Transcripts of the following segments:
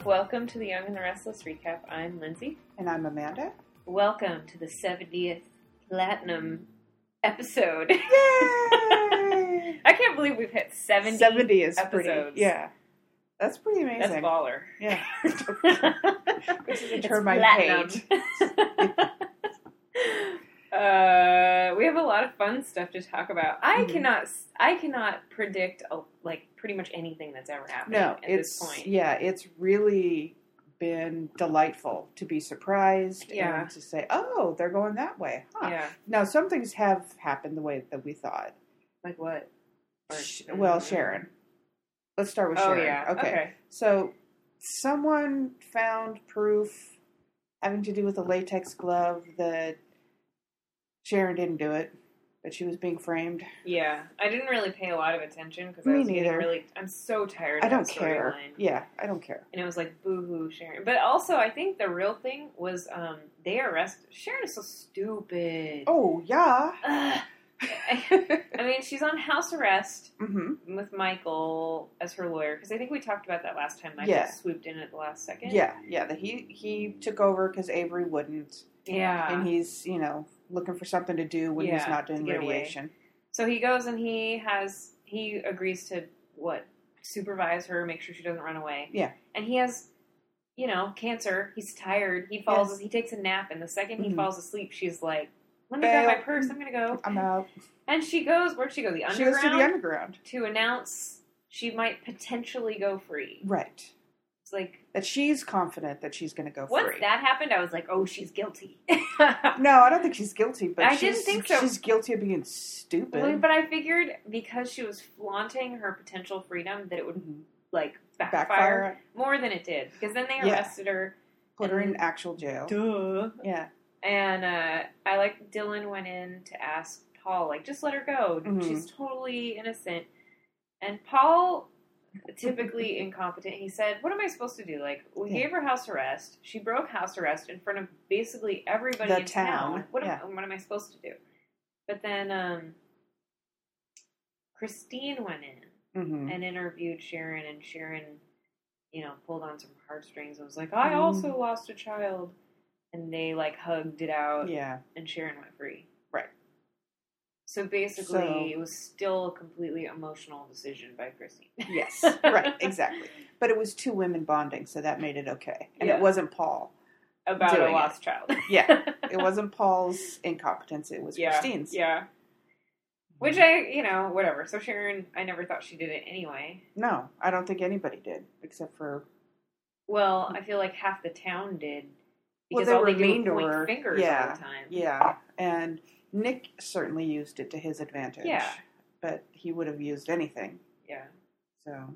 Welcome to the Young and the Restless recap. I'm Lindsay. And I'm Amanda. Welcome to the 70th Platinum episode. Yay! I can't believe we've hit 70 is episodes. pretty, yeah. That's pretty amazing. That's baller. Yeah. This is a term I platinum. hate. We have a lot of fun stuff to talk about. I cannot predict pretty much anything that's ever happened at this point. Yeah, it's really been delightful to be surprised and to say, oh, they're going that way. Huh. Yeah. Now, some things have happened the way that we thought. Like what? Sharon. Let's start with Sharon. Oh, yeah. Okay. So, someone found proof having to do with a latex glove that Sharon didn't do it, but she was being framed. Yeah. I didn't really pay a lot of attention because I'm so tired of I don't that care. storyline. Yeah, I don't care. And it was like, boo-hoo, Sharon. But also, I think the real thing was they arrested... Sharon is so stupid. Oh, yeah. Ugh. I mean, she's on house arrest with Michael as her lawyer, because I think we talked about that last time. Michael swooped in at the last second. Yeah, that he took over because Avery wouldn't. Yeah. And he's, looking for something to do when he's not doing radiation. Away. So he goes and he agrees to, supervise her, make sure she doesn't run away. Yeah. And he has, cancer. He's tired. He falls, he takes a nap, and the second he falls asleep, she's like, let me grab my purse, I'm going to go. I'm out. And she goes, where'd she go? The underground? She goes to the underground. To announce she might potentially go free. Right. It's like... That she's confident that she's going to go free. Once that happened, I was like, oh, she's guilty. No, I don't think she's guilty, but I didn't think so. She's guilty of being stupid. Well, but I figured because she was flaunting her potential freedom that it would, backfire more than it did. Because then they arrested her. Put her in actual jail. Duh. Yeah. And Dylan went in to ask Paul, just let her go. She's totally innocent. And Paul, typically incompetent, he said, what am I supposed to do? We gave her house arrest. She broke house arrest in front of basically everybody in town. What am I supposed to do? But then Christine went in and interviewed Sharon, and Sharon, pulled on some heartstrings and was like, I also lost a child. And they, hugged it out. Yeah. And Sharon went free. Right. So basically, it was still a completely emotional decision by Christine. Yes. Right. Exactly. But it was two women bonding, so that made it okay. And it wasn't Paul. About a lost child. Yeah. It wasn't Paul's incompetence. It was Christine's. Yeah. Which whatever. So Sharon, I never thought she did it anyway. No. I don't think anybody did, except for... Well, I feel like half the town did. Because they all were they do mean is to point her. fingers all the time. Yeah, and Nick certainly used it to his advantage. Yeah. But he would have used anything. Yeah. So.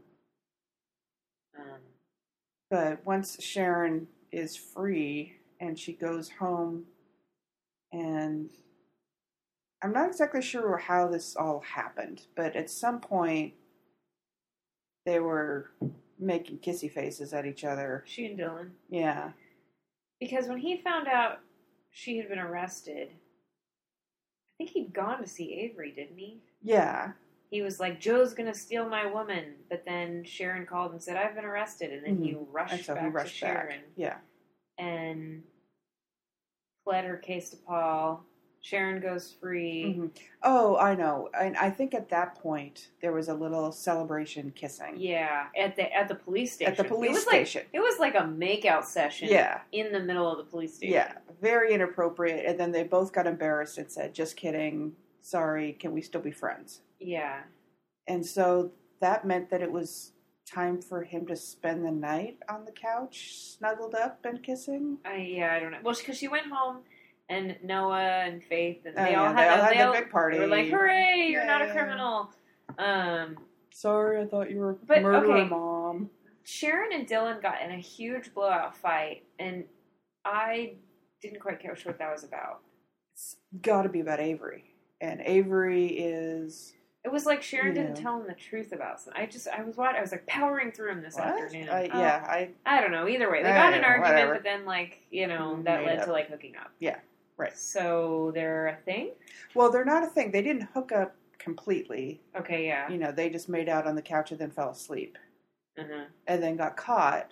But once Sharon is free and she goes home, and I'm not exactly sure how this all happened, but at some point they were making kissy faces at each other. She and Dylan. Yeah. Because when he found out she had been arrested, I think he'd gone to see Avery, didn't he? Yeah. He was like, Joe's going to steal my woman. But then Sharon called and said, I've been arrested. And then he rushed back to Sharon. Yeah. And pled her case to Paul. Sharon goes free. Oh, I know. And I think at that point there was a little celebration kissing. Yeah, at the police station. At the police station. It was like a makeout session. Yeah. In the middle of the police station. Yeah, very inappropriate. And then they both got embarrassed and said, "Just kidding. Sorry. Can we still be friends?" Yeah. And so that meant that it was time for him to spend the night on the couch, snuggled up and kissing. I don't know. Well, because she went home. And Noah and Faith, and they all had a big party. They were like, "Hooray! You're not a criminal." Sorry, I thought you were a murderer, Mom. Sharon and Dylan got in a huge blowout fight, and I didn't quite catch what that was about. It's got to be about Avery, and Avery is. It was like Sharon didn't tell him the truth about something. I was powering through him this afternoon. I don't know. Either way, they got in an argument, whatever. But then that led to hooking up. Yeah. Right. So they're a thing? Well, they're not a thing. They didn't hook up completely. Okay, yeah. They just made out on the couch and then fell asleep. Uh-huh. And then got caught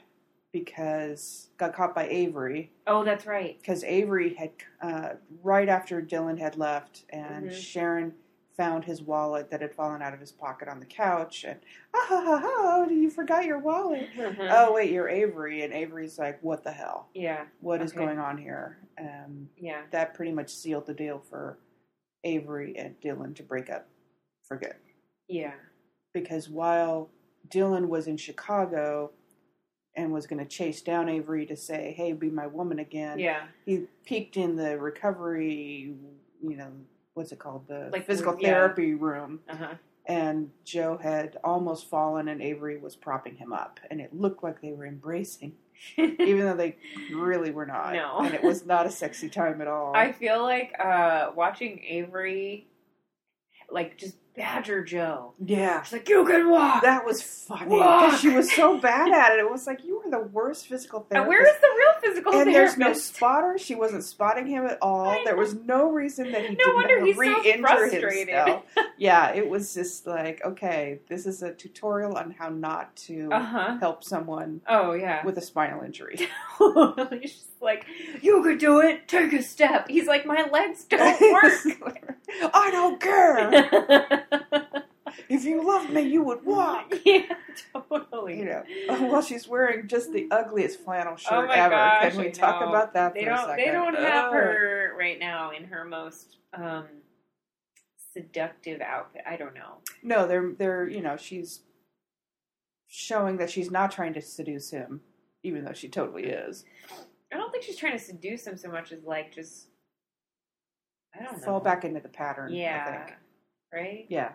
because got caught by Avery. Oh, that's right. Because Avery had, right after Dylan had left, and Sharon found his wallet that had fallen out of his pocket on the couch, and, you forgot your wallet. Oh, wait, you're Avery. And Avery's like, what the hell? Yeah. What is going on here? That pretty much sealed the deal for Avery and Dylan to break up for good. Yeah. Because while Dylan was in Chicago and was going to chase down Avery to say, hey, be my woman again, he peeked in the recovery, what's it called? The physical therapy room. And Joe had almost fallen and Avery was propping him up. And it looked like they were embracing, even though they really were not. No. And it was not a sexy time at all. I feel like watching Avery, just badger Joe. Yeah. She's like, you can walk! That was funny. Because she was so bad at it. It was like, you were the worst physical therapist. And where is the real physical therapist? And there's no spotter. She wasn't spotting him at all. There was no reason that he didn't re-injure himself. Yeah, it was just like, okay, this is a tutorial on how not to help someone with a spinal injury. He's just like, you could do it. Take a step. He's like, my legs don't work. I don't care. If you loved me, you would walk. Yeah, totally. Well, she's wearing just the ugliest flannel shirt ever. Gosh, can we talk about that for a second? They don't have her right now in her most seductive outfit. I don't know. No, they're she's showing that she's not trying to seduce him, even though she totally is. I don't think she's trying to seduce him so much as just I don't know. Fall back into the pattern. Yeah. I think. Right? Yeah.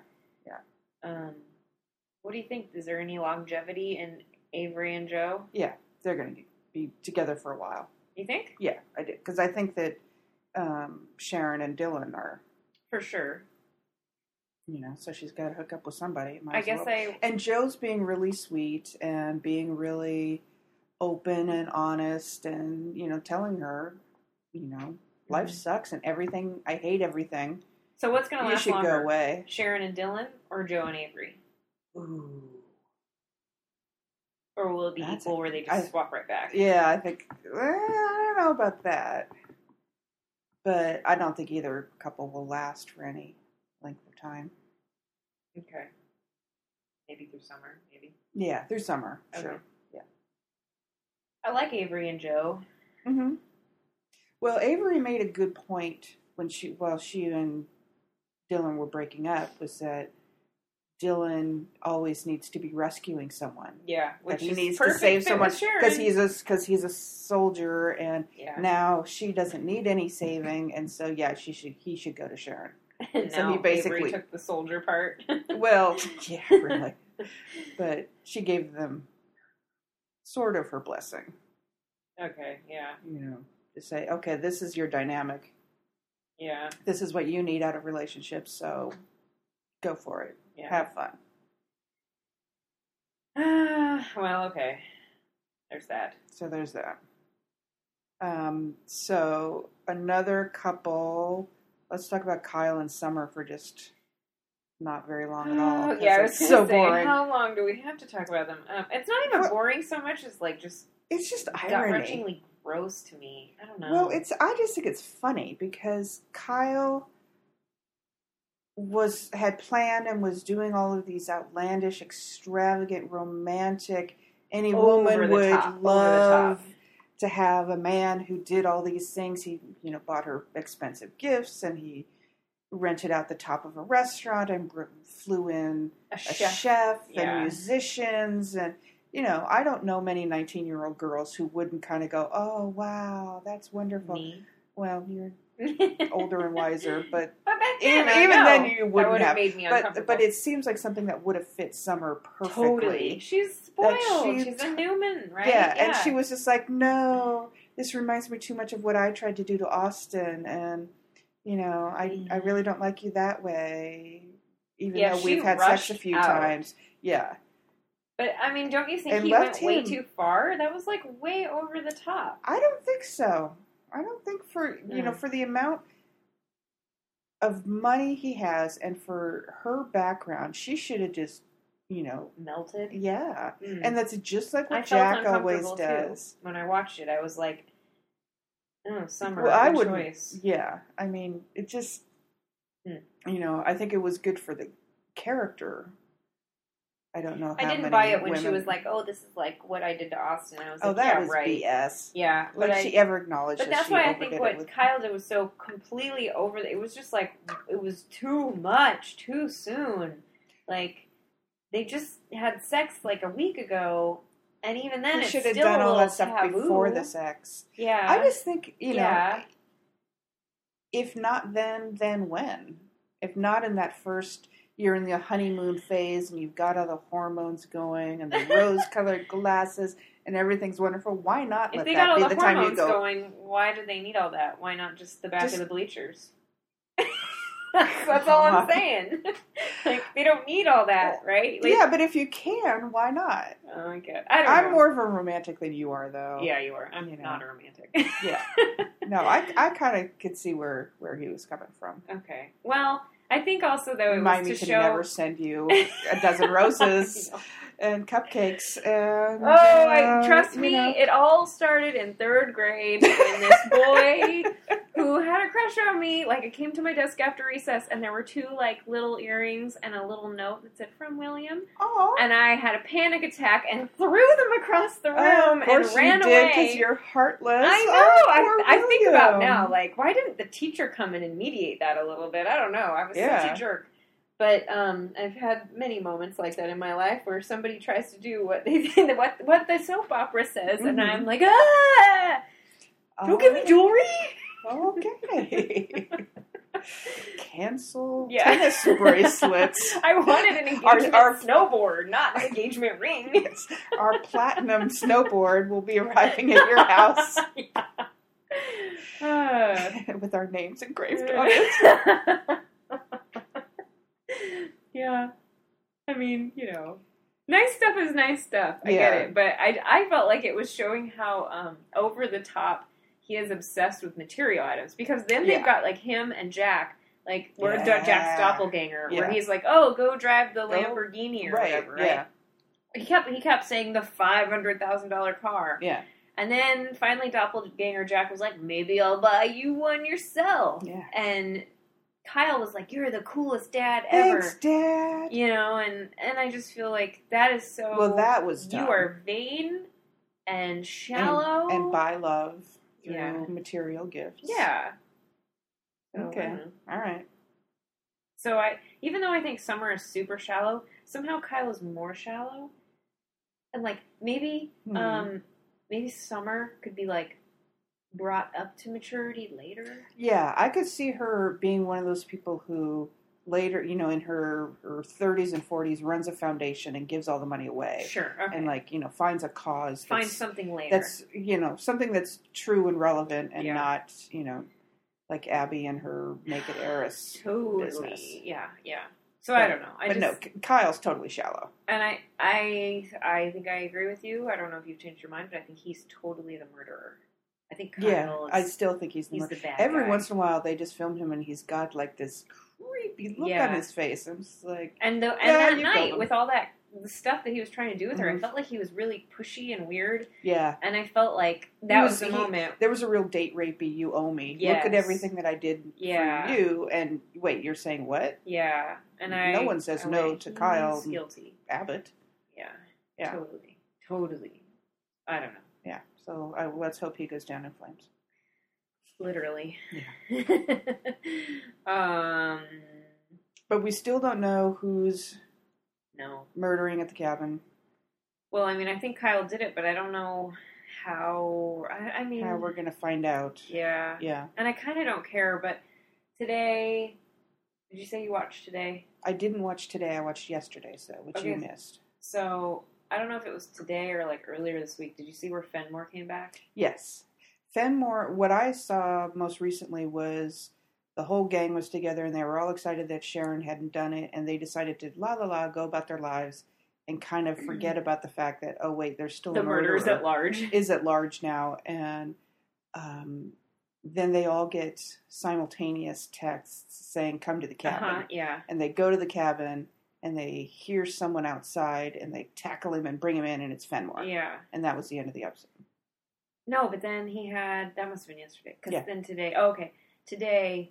What do you think? Is there any longevity in Avery and Joe? Yeah, they're going to be together for a while. You think? Yeah, I do. Because I think that Sharon and Dylan are. For sure. So she's got to hook up with somebody. And Joe's being really sweet and being really open and honest and, telling her, life sucks and everything, I hate everything. So what's going to last longer? You should go away. Sharon and Dylan or Joe and Avery? Ooh. Or will it be equal where they just swap right back? Yeah, I think, I don't know about that. But I don't think either couple will last for any length of time. Okay. Maybe through summer, maybe? Yeah, through summer, okay. Sure. Yeah. I like Avery and Joe. Mm-hmm. Well, Avery made a good point while she and Dylan were breaking up, was that Dylan always needs to be rescuing someone. Yeah, which he needs to save someone because he's a soldier, and now she doesn't need any saving, and so he should go to Sharon. And so he basically Avery took the soldier part. Well, yeah, really, but she gave them sort of her blessing. Okay, yeah, to say, okay, this is your dynamic. Yeah. This is what you need out of relationships, so go for it. Yeah. Have fun. Well, okay. There's that. So there's that. So another couple, let's talk about Kyle and Summer for just not very long at all. Yeah, I was so boring. How long do we have to talk about them? It's not even boring so much as it's just irony. Gut-wrenchingly gross to me. I don't know. Well, I just think it's funny because Kyle had planned and was doing all of these outlandish, extravagant, romantic. Any woman would love to have a man who did all these things. He, bought her expensive gifts, and he rented out the top of a restaurant and flew in a chef and musicians and. I don't know many 19-year-old girls who wouldn't kind of go, oh, wow, that's wonderful. Me? Well, you're older and wiser, but even then you wouldn't have. Made me uncomfortable. But it seems like something that would have fit Summer perfectly. Totally. She's spoiled. She's a Newman, right? Yeah, and she was just like, no, this reminds me too much of what I tried to do to Austin, and, I really don't like you that way, even though we've had sex a few times. Yeah. But, don't you think he went way too far? That was, way over the top. I don't think so. I don't think for the amount of money he has and for her background, she should have just melted. Yeah. Mm. And that's just like what I felt Jack always uncomfortable, does. too. When I watched it, I was like, oh, Summer, Well, I good wouldn't. choice. Yeah. I mean, it just, I think it was good for the character. I don't know how I didn't many buy it when she women- was like, oh, this is like what I did to Austin. I was Oh, like, that yeah, was right. BS. Yeah. Like she ever acknowledged But that that's she why I overdid think it what with... Kyle did was so completely over. It was just like, it was too much, too soon. Like, they just had sex like a week ago, and even then He it's should still have done all that a stuff taboo. before the sex. Yeah. I just think, Yeah. if not then when? If not in that first, you're in the honeymoon phase and you've got all the hormones going and the rose-colored glasses and everything's wonderful, why not If let they that got all be the the time you hormones go? going, why do they need all that? Why not just the back Just- of the bleachers? That's all I'm saying. Like, they don't need all that, right? Like, Yeah, but if you can, why not? oh my God. I don't know. I'm more of a romantic than you are, though. Yeah, you are. I'm You know. not a romantic. Yeah. No, I kind of could see where he was coming from. Okay. Well, I think also, though, it Remind me was to to show... never send you a dozen roses I know. and cupcakes and... Trust me, it all started in 3rd grade when this boy who had a crush on me, like, it came to my desk after recess, and there were 2, like, little earrings and a little note that said, from William. Aw. And I had a panic attack and threw them across the room and ran away. Because you're heartless. I know. Oh, I think about William. now, like, why didn't the teacher come in and mediate that a little bit? I don't know. I was Yeah. such a jerk. But I've had many moments like that in my life where somebody tries to do what they what the soap opera says, and Mhm. I'm like, ah! Don't give me jewelry. Okay. Cancel Yeah. tennis bracelets. I wanted an engagement Our- snowboard, not an engagement ring. Our platinum snowboard will be arriving at your house with our names engraved on it. Yeah. I mean, nice stuff is nice stuff. I Yeah. get it. But I felt like it was showing how over the top he is obsessed with material items. Because then they've Yeah. got, like, him and Jack, like, or Yeah. Jack's doppelganger, Yeah. where he's like, oh, go drive the Lamborghini or whatever, right? Yeah. He kept saying the $500,000 car. Yeah. And then finally doppelganger Jack was like, maybe I'll buy you one yourself. Yeah. And Kyle was like, you're the coolest dad ever. Thanks, Dad. And I just feel like that is so... Well, that was You dumb. are vain and shallow. And buy love through Yeah. material gifts. Yeah. So, Okay. I don't know. All right. So even though I think Summer is super shallow, somehow Kyle is more shallow. And like, maybe Summer could be like brought up to maturity later. Yeah, I could see her being one of those people who later, in her 30s and 40s, runs a foundation and gives all the money away. Sure. Okay. And, finds a cause. Find something later. That's, something that's true and relevant and Yeah. not, like Abby and her naked heiress totally. business. Yeah. So I don't know. No, Kyle's totally shallow. And I think I agree with you. I don't know if you've changed your mind, but I think he's totally the murderer. I think Kyle Yeah, is, I still think he's the bad Every guy. once in a while, they just film him and he's got like this creepy look Yeah. on his face. I'm just like, And Yeah, that you night, killed him. with all the stuff that he was trying to do with her, I Mhm. felt like he was really pushy and weird. yeah. And I felt like that was the moment. There was a real date rapey, you owe me. Look at Yes. everything that I did Yeah. for you. And wait, you're saying what? Yeah. And No one says no went, to Kyle. He's guilty. Abbott. Yeah. Yeah. Totally. I don't know. Yeah. So let's hope he goes down in flames. Literally. Yeah. But we still don't know who's No. murdering at the cabin. Well, I mean, I think Kyle did it, but I don't know how. I mean, How we're going to find out. yeah. Yeah. And I kind of don't care, but today, did you say you watched today? I didn't watch today. I watched yesterday's, though, which you Okay. missed. So, I don't know if it was today or like earlier this week. Did you see where Fenmore came back? Yes. Fenmore, what I saw most recently was the whole gang was together and they were all excited that Sharon hadn't done it, and they decided to go about their lives and kind of forget about the fact that, oh, wait, there's still The a murderer. murder's at large. Is at large now. And then they all get simultaneous texts saying, come to the cabin. Yeah. And they go to the cabin, and they hear someone outside, and they tackle him and bring him in, and it's Fenmore. Yeah. And that was the end of the episode. No, but then that must have been yesterday. Because then today, today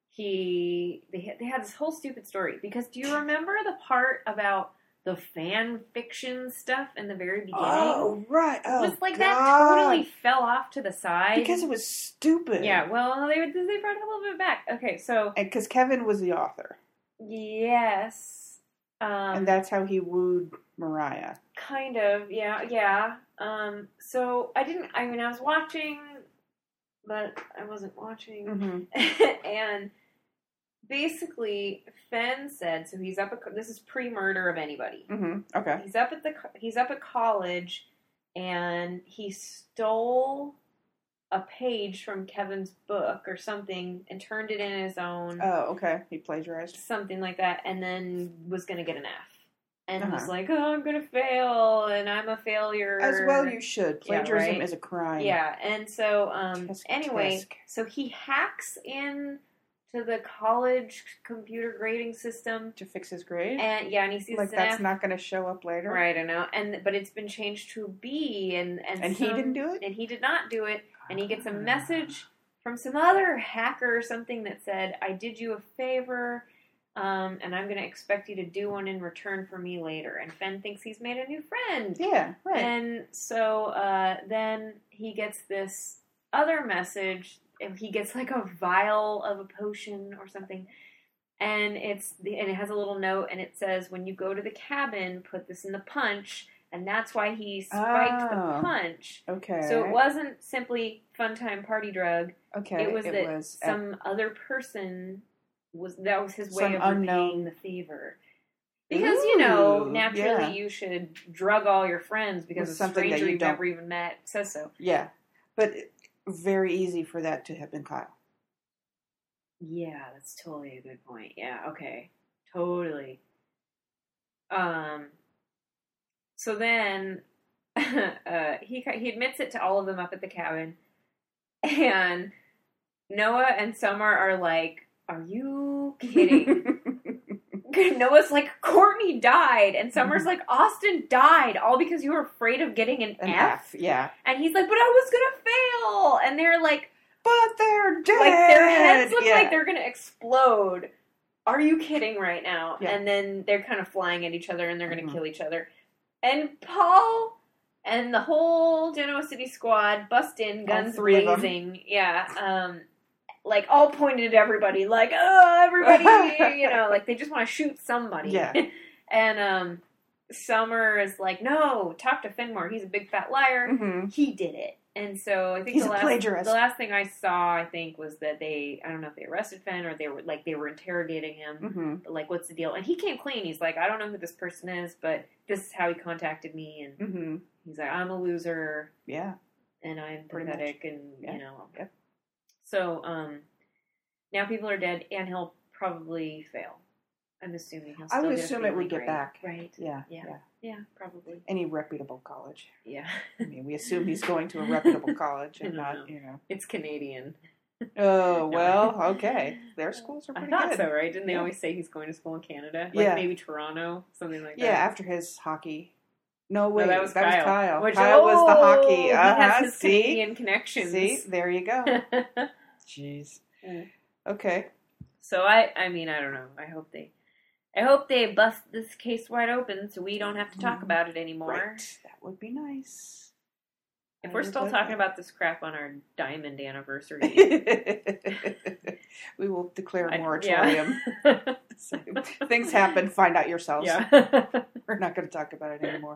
they had this whole stupid story. Because do you remember the part about the fan fiction stuff in the very beginning? Oh, right. Oh, it was like that totally fell off to the side. Because it was stupid. Yeah, well, they brought it a little bit back. Okay, so... And because Kevin was the author. Yes. And that's how he wooed Mariah. Kind of, yeah. So I was watching, but I wasn't watching. Mm-hmm. And basically, Fenn said, so he's up at, this is pre-murder of anybody. Mm-hmm. Okay. He's up at college, and he stole a page from Kevin's book or something and turned it in his own. Oh, okay. He plagiarized. Something like that, and then was going to get an F. And was like, oh, I'm going to fail, and I'm a failure. As well you should. Plagiarism is a crime. Yeah, and so, so he hacks in to the college computer grading system. To fix his grade? And he sees like that's not going to show up later? Right, I know. But it's been changed to a B, and he didn't do it? And he did not do it, and he gets a message from some other hacker or something that said, I did you a favor, and I'm going to expect you to do one in return for me later. And Fenn thinks he's made a new friend. Yeah, right. And so then he gets this other message. And he gets like a vial of a potion or something. And it has a little note, and it says, when you go to the cabin, put this in the punch. And that's why he spiked the punch. Okay. So it wasn't simply fun time party drug. Okay. It was some other person... that was his way of repaying the favor. Because, naturally you should drug all your friends because a stranger you've never even met says so. Yeah. But very easy for that to have been Kyle. Yeah, that's totally a good point. Yeah, okay. Totally. So then he admits it to all of them up at the cabin. And Noah and Summer are like, are you kidding? Noah's like, Courtney died. And Summer's like, Austin died. All because you were afraid of getting an F? Yeah. And he's like, but I was going to fail. And they're like... But they're dead. Like, their heads look like they're going to explode. Are you kidding right now? Yeah. And then they're kind of flying at each other, and they're going to kill each other. And Paul and the whole Genoa City squad bust in, guns blazing. Yeah. Like, all pointed at everybody, like, oh, everybody, like, they just want to shoot somebody. Yeah. And, Summer is like, no, talk to Fenmore, he's a big fat liar. Mm-hmm. He did it. And so, I think he's a plagiarist. The last thing I saw, I think, was that I don't know if they arrested Fenn, or they were interrogating him, but, like, what's the deal? And he came clean, he's like, I don't know who this person is, but this is how he contacted me, and he's like, I'm a loser. Yeah. And I'm pathetic, and, Yeah. So, now people are dead, and he'll probably fail. I'm assuming he'll still I would assume it would get back. Right. Yeah, probably. Any reputable college. Yeah. I mean, we assume he's going to a reputable college and not. It's Canadian. Oh, well, okay. Their schools are pretty good. I thought so, right? Didn't they always say he's going to school in Canada? Like maybe Toronto, something like that. Yeah, after his hockey. No, wait, that was Kyle. Kyle was the hockey. He has his Canadian connections. See, there you go. Jeez. Okay. So I mean, I don't know. I hope they bust this case wide open so we don't have to talk about it anymore. Right. That would be nice. If we're still talking about this crap on our diamond anniversary, we will declare a moratorium. Yeah. So, things happen. Find out yourselves. Yeah. We're not going to talk about it anymore.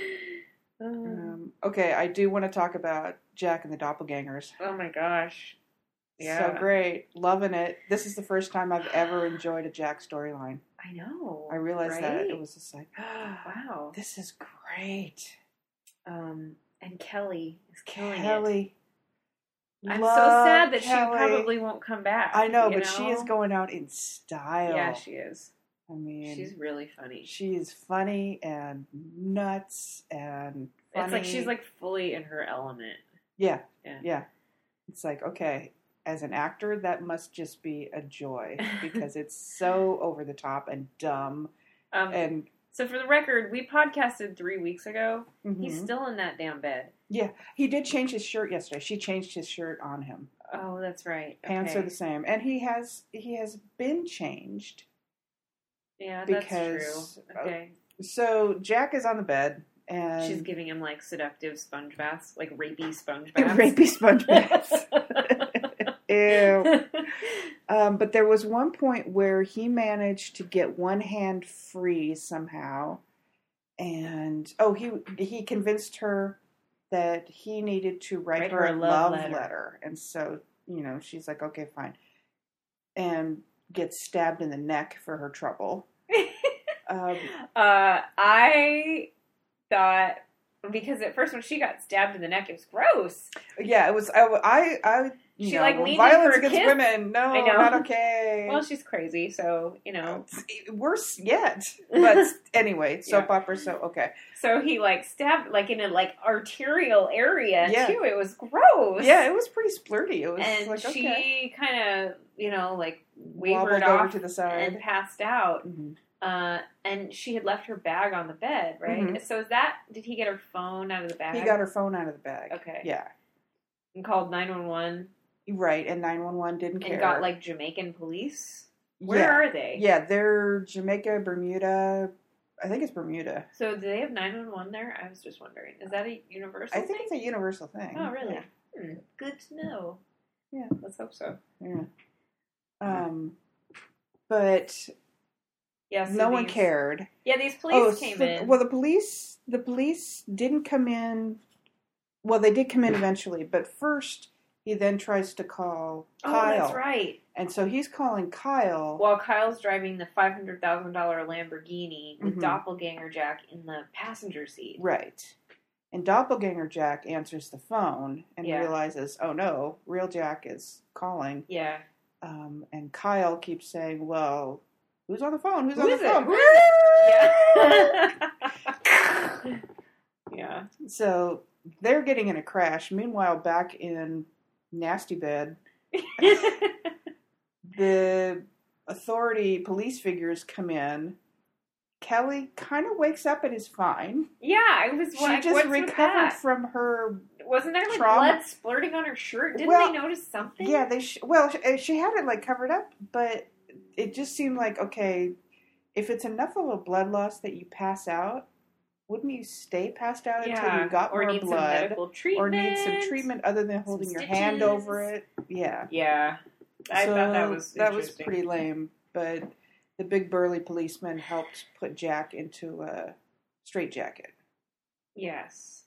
Okay, I do want to talk about Jack and the Doppelgangers. Oh my gosh. Yeah. So great. Loving it. This is the first time I've ever enjoyed a Jack storyline. I know. I realized that. It was just like, wow. This is great. And Kelly is killing it. I'm Love so sad that Kelly. She probably won't come back. I know, but she is going out in style. Yeah, she is. I mean, she's really funny. She is funny and nuts and funny. It's like she's like fully in her element. Yeah. It's like, okay, as an actor, that must just be a joy because it's so over the top and dumb And so for the record, we podcasted 3 weeks ago. mm-hmm. He's still in that damn bed. Yeah, he did change his shirt yesterday. She changed his shirt on him. Oh, that's right. Pants are the same, and he has been changed. Yeah, that's true. Okay. So Jack is on the bed, and she's giving him like seductive sponge baths, like rapey sponge baths. Rapey sponge baths. Ew. But there was one point where he managed to get one hand free somehow, and he convinced her that he needed to write her a love letter, and so she's like, okay, fine, and gets stabbed in the neck for her trouble. I thought, because at first when she got stabbed in the neck, it was gross. Yeah, it was. I she like leaned violence in for a against kiss. women. No, I know. not okay. Well, she's crazy, so worse yet. But anyway, soap opera. So okay. So he like stabbed like in a like arterial area too. It was gross. Yeah, it was pretty splurty. It was, and like, she kind of like wavered wobbled off over to the side and passed out. Mm-hmm. And she had left her bag on the bed, right? Mm-hmm. So did he get her phone out of the bag? He got her phone out of the bag. Okay. Yeah. And called 911. Right, and 911 didn't care. And got like Jamaican police. Where are they? Yeah, they're Jamaica, Bermuda. I think it's Bermuda. So do they have 911 there? I was just wondering. Is that a universal thing? I think it's a universal thing. Oh, really? Yeah. Good to know. Yeah. Let's hope so. Yeah. But yeah, so no one cared. Yeah, these police came in. Well, the police didn't come in. Well, they did come in eventually, but first he then tries to call Kyle. Oh, that's right. And so he's calling Kyle. While Kyle's driving the $500,000 Lamborghini with Doppelganger Jack in the passenger seat. Right. And Doppelganger Jack answers the phone and realizes, oh no, real Jack is calling. Yeah. And Kyle keeps saying, well, who's on the phone? Who's on the phone? Who is it? Yeah. Yeah. So they're getting in a crash. Meanwhile, back in Nasty Bed, the police figures come in. Kelly kind of wakes up and is fine. Yeah, I was. She just recovered from her. Wasn't there like trauma. blood splurting on her shirt? Didn't they notice something? Yeah, she had it like covered up, but it just seemed like, okay, if it's enough of a blood loss that you pass out, wouldn't you stay passed out until you got more blood, some medical treatment, or need some treatment other than holding your hand over it? Yeah, yeah. I thought that was pretty lame, but the big burly policeman helped put Jack into a straitjacket. Yes.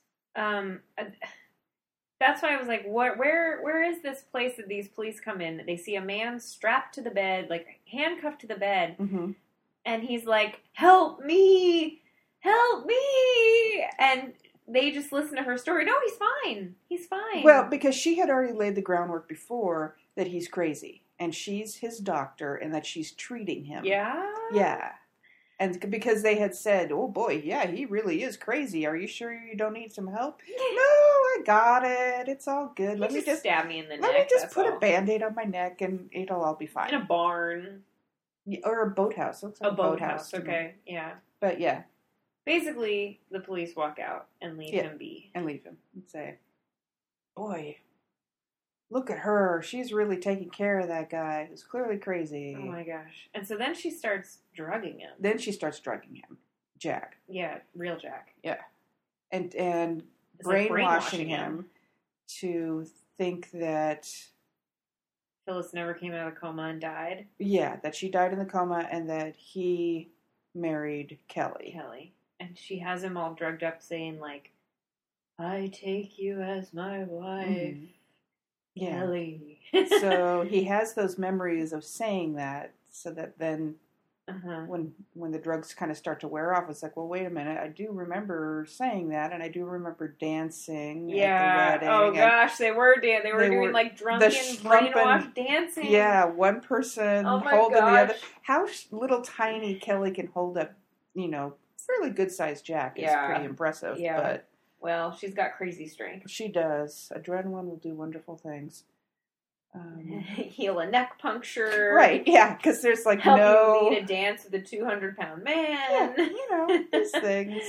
That's why I was like, where is this place that these police come in? They see a man strapped to the bed, like handcuffed to the bed, and he's like, help me! Help me! And they just listen to her story. No, he's fine. He's fine. Well, because she had already laid the groundwork before that he's crazy. And she's his doctor and that she's treating him. Yeah? Yeah. And because they had said, oh boy, yeah, he really is crazy. Are you sure you don't need some help? No, I got it. It's all good. Let me just stab me in the neck. Let me just put a Band-Aid on my neck and it'll all be fine. In a barn. Or a boathouse. It looks like a boathouse. Okay, yeah. But yeah. Basically, the police walk out and leave him be. And leave him. And say, boy, look at her. She's really taking care of that guy who's clearly crazy. Oh my gosh. And so then she starts drugging him. Jack. Yeah, real Jack. Yeah. And brainwashing him to think that Phyllis never came out of the coma and died. Yeah, that she died in the coma and that he married Kelly. And she has him all drugged up saying, like, I take you as my wife, Kelly. So he has those memories of saying that, so that then when the drugs kind of start to wear off, it's like, well, wait a minute, I do remember saying that, and I do remember dancing at the wedding. Oh gosh, they were doing like drunken, brainwashed dancing. Yeah, one person holding the other. How little tiny Kelly can hold up, fairly good-sized Jack is pretty impressive. Yeah. But well, she's got crazy strength. She does. Adrenaline will do wonderful things. Heal a neck puncture. Right, yeah, because there's like help no... you lead a dance with a 200-pound man. Yeah, these things.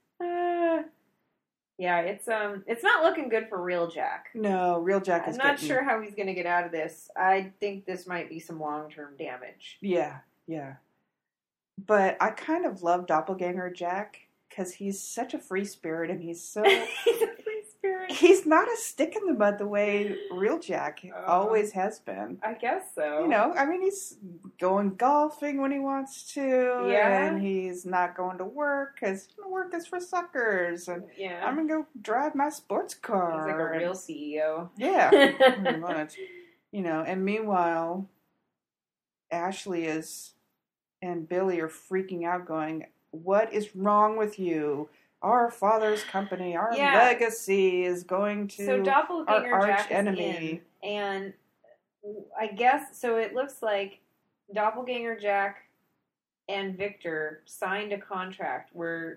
Yeah, it's not looking good for real Jack. No, real Jack is I'm not sure how he's going to get out of this. I think this might be some long-term damage. Yeah. But I kind of love Doppelganger Jack because he's such a free spirit and he's so... He's a free spirit. He's not a stick in the mud the way real Jack always has been. I guess so. I mean, he's going golfing when he wants to. Yeah. And he's not going to work because work is for suckers. And yeah. I'm going to go drive my sports car. He's like a real CEO. Yeah, pretty much. And meanwhile, Ashley and Billy are freaking out going, what is wrong with you? Our father's company, our legacy is going to so Doppelganger our arch Jack enemy. And I guess, so it looks like Doppelganger Jack and Victor signed a contract where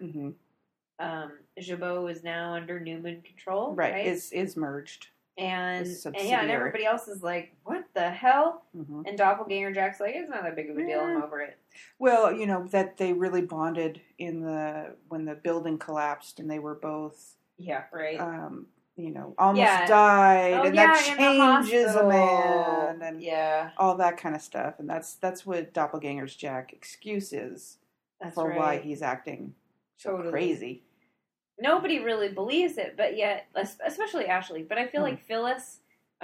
Jabot is now under Newman control. Right, is merged. And everybody else is like, what the hell? Mm-hmm. And Doppelganger Jack's like, it's not that big of a deal, I'm over it. Well, that they really bonded when the building collapsed and they were both... Yeah, right. Almost died, and that changes a man, and all that kind of stuff. And that's what Doppelganger's Jack excuse is for why he's acting so crazy. Nobody really believes it, but yet, especially Ashley. But I feel like Phyllis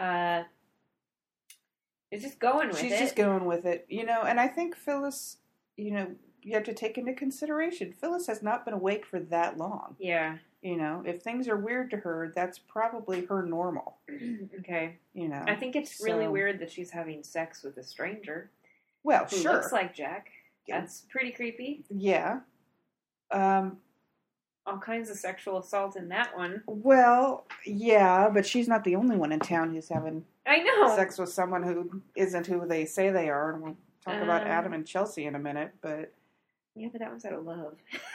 is just going with it. She's just going with it, And I think Phyllis, you have to take into consideration, Phyllis has not been awake for that long. Yeah. If things are weird to her, that's probably her normal. Okay. I think it's really weird that she's having sex with a stranger. Well, who looks like Jack. That's pretty creepy. Yeah. All kinds of sexual assault in that one. Well, yeah, but she's not the only one in town who's having sex with someone who isn't who they say they are. And we'll talk about Adam and Chelsea in a minute, but... Yeah, but that one's out of love.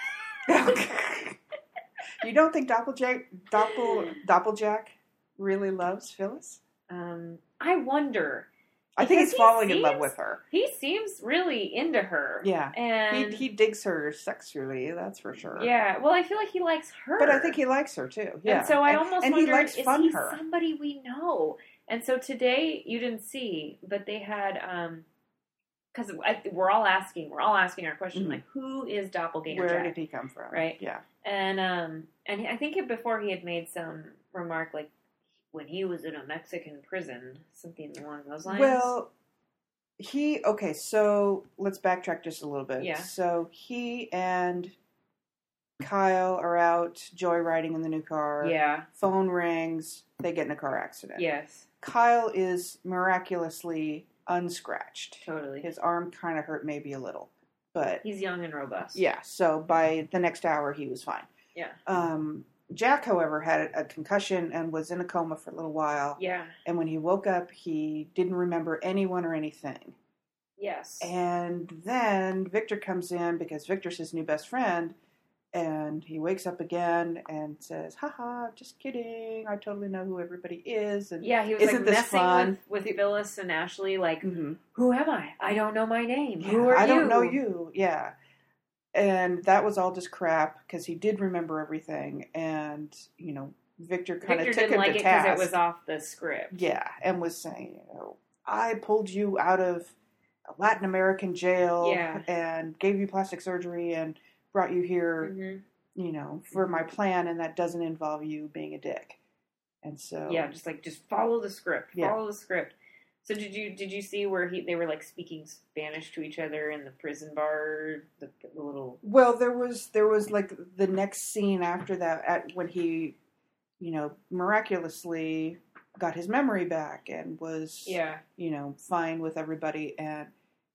You don't think Doppeljack really loves Phyllis? I wonder. I think he's falling in love with her. He seems really into her. Yeah. And he digs her sexually, that's for sure. Yeah. Well, I feel like he likes her. But I think he likes her, too. Yeah. And so I almost wonder, he likes is fun he her. somebody we know? And so today, you didn't see, but they had... because we're all asking our question, like, who is Doppelganger Jack? Where did he come from? Right? Yeah. And I think before he had made some remark, like, when he was in a Mexican prison, something along those lines. Well, so let's backtrack just a little bit. Yeah. So he and Kyle are out joyriding in the new car. Yeah. Phone rings. They get in a car accident. Yes. Kyle is miraculously unscratched. Totally. His arm kind of hurt maybe a little, but... He's young and robust. Yeah, so by the next hour, he was fine. Yeah. Jack, however, had a concussion and was in a coma for a little while. Yeah. And when he woke up, he didn't remember anyone or anything. Yes. And then Victor comes in because Victor's his new best friend, and he wakes up again and says, haha, just kidding, I totally know who everybody is. And yeah, he was like messing with Phyllis and Ashley, like, who am I? I don't know my name. Yeah, who are you? I don't know you. Yeah. And that was all just crap because he did remember everything, and Victor kind of took him to task. Victor didn't like it because it was off the script. Yeah, and was saying, I pulled you out of a Latin American jail and gave you plastic surgery and brought you here, for my plan, and that doesn't involve you being a dick. And so just follow the script. Follow the script. So did you see where they were like speaking Spanish to each other in the prison bar? The little... Well, there was like the next scene after that when he, miraculously got his memory back and was fine with everybody, and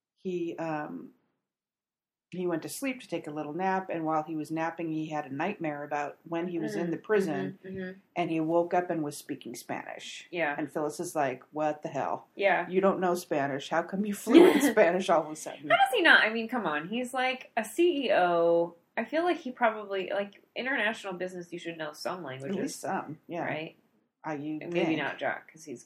he went to sleep to take a little nap, and while he was napping, he had a nightmare about when he was in the prison, and he woke up and was speaking Spanish. Yeah. And Phyllis is like, what the hell? Yeah. You don't know Spanish. How come you flew in Spanish all of a sudden? How does he not? I mean, come on. He's like a CEO. I feel like he probably, like, international business, you should know some languages. At least some, yeah. Right? Maybe Maybe not Jack, because he's kind of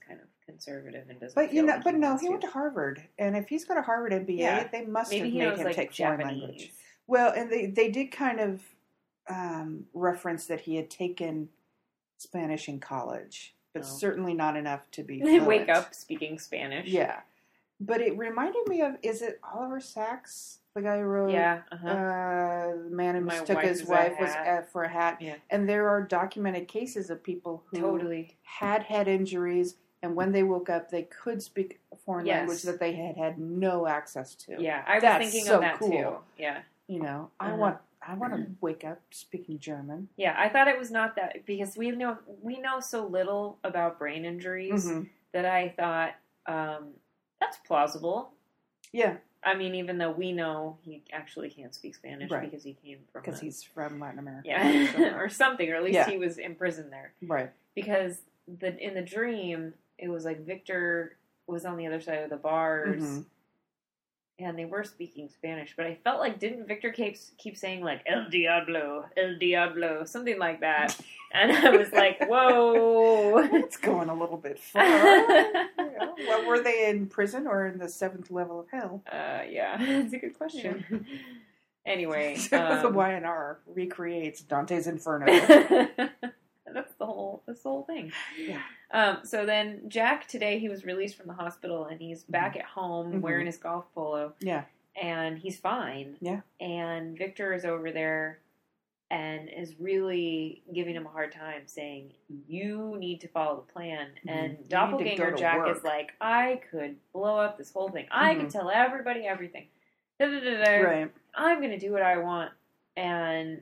conservative and doesn't. But feel like but no, wants he went to Harvard, and if he's got a Harvard MBA, they must have made him take foreign language. Well, and they did kind of reference that he had taken Spanish in college, but certainly not enough to be fluent. Wake up speaking Spanish. Yeah, but it reminded me of, is it Oliver Sacks, the guy who wrote The Man Who Mistook His Wife for a Hat? Yeah. And there are documented cases of people who had head injuries, and when they woke up, they could speak a foreign language that they had no access to. Yeah, I was thinking of that too. Yeah. You know, I want to wake up speaking German. Yeah, I thought it was not that, because we know so little about brain injuries that I thought that's plausible. Yeah. I mean, even though we know he actually can't speak Spanish because he came from... Because he's from Latin America. Yeah, or something, or at least he was imprisoned there. Right. Because in the dream, it was like Victor was on the other side of the bars, and they were speaking Spanish, but I felt like, didn't Victor keep saying, like, El Diablo, something like that? And I was like, whoa. It's going a little bit far. Well, were they in prison or in the 7th level of hell? Yeah, that's a good question. Yeah. Anyway. The YNR recreates Dante's Inferno. That's the whole thing. Yeah. So then Jack, today, he was released from the hospital, and he's back at home wearing his golf polo. Yeah. And he's fine. Yeah. And Victor is over there and is really giving him a hard time, saying, you need to follow the plan. And Doppelganger Jack is like, I could blow up this whole thing. I could tell everybody everything. Right. I'm going to do what I want. And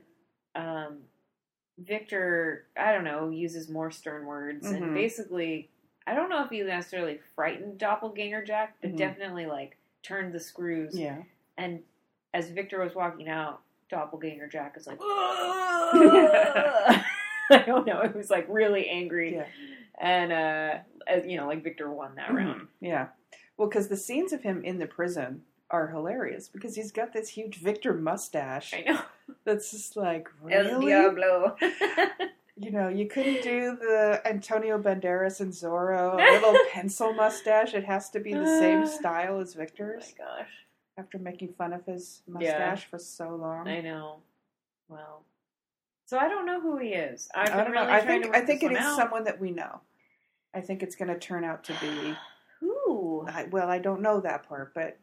Victor, I don't know, uses more stern words. And basically, I don't know if he necessarily frightened Doppelganger Jack, but definitely, like, turned the screws. Yeah. And as Victor was walking out, Doppelganger Jack is like, I don't know, it was like really angry. Yeah. And, you know, like Victor won that round. Yeah. Well, because the scenes of him in the prison are hilarious, because he's got this huge Victor mustache. I know. That's just like, really? El Diablo. You know, you couldn't do the Antonio Banderas and Zorro, a little pencil mustache. It has to be the same style as Victor's. Oh my gosh. After making fun of his mustache for so long. I know. Well, so I don't know who he is. I don't know. I think it is someone that we know. I think it's going to turn out to be... Who? I don't know that part, but...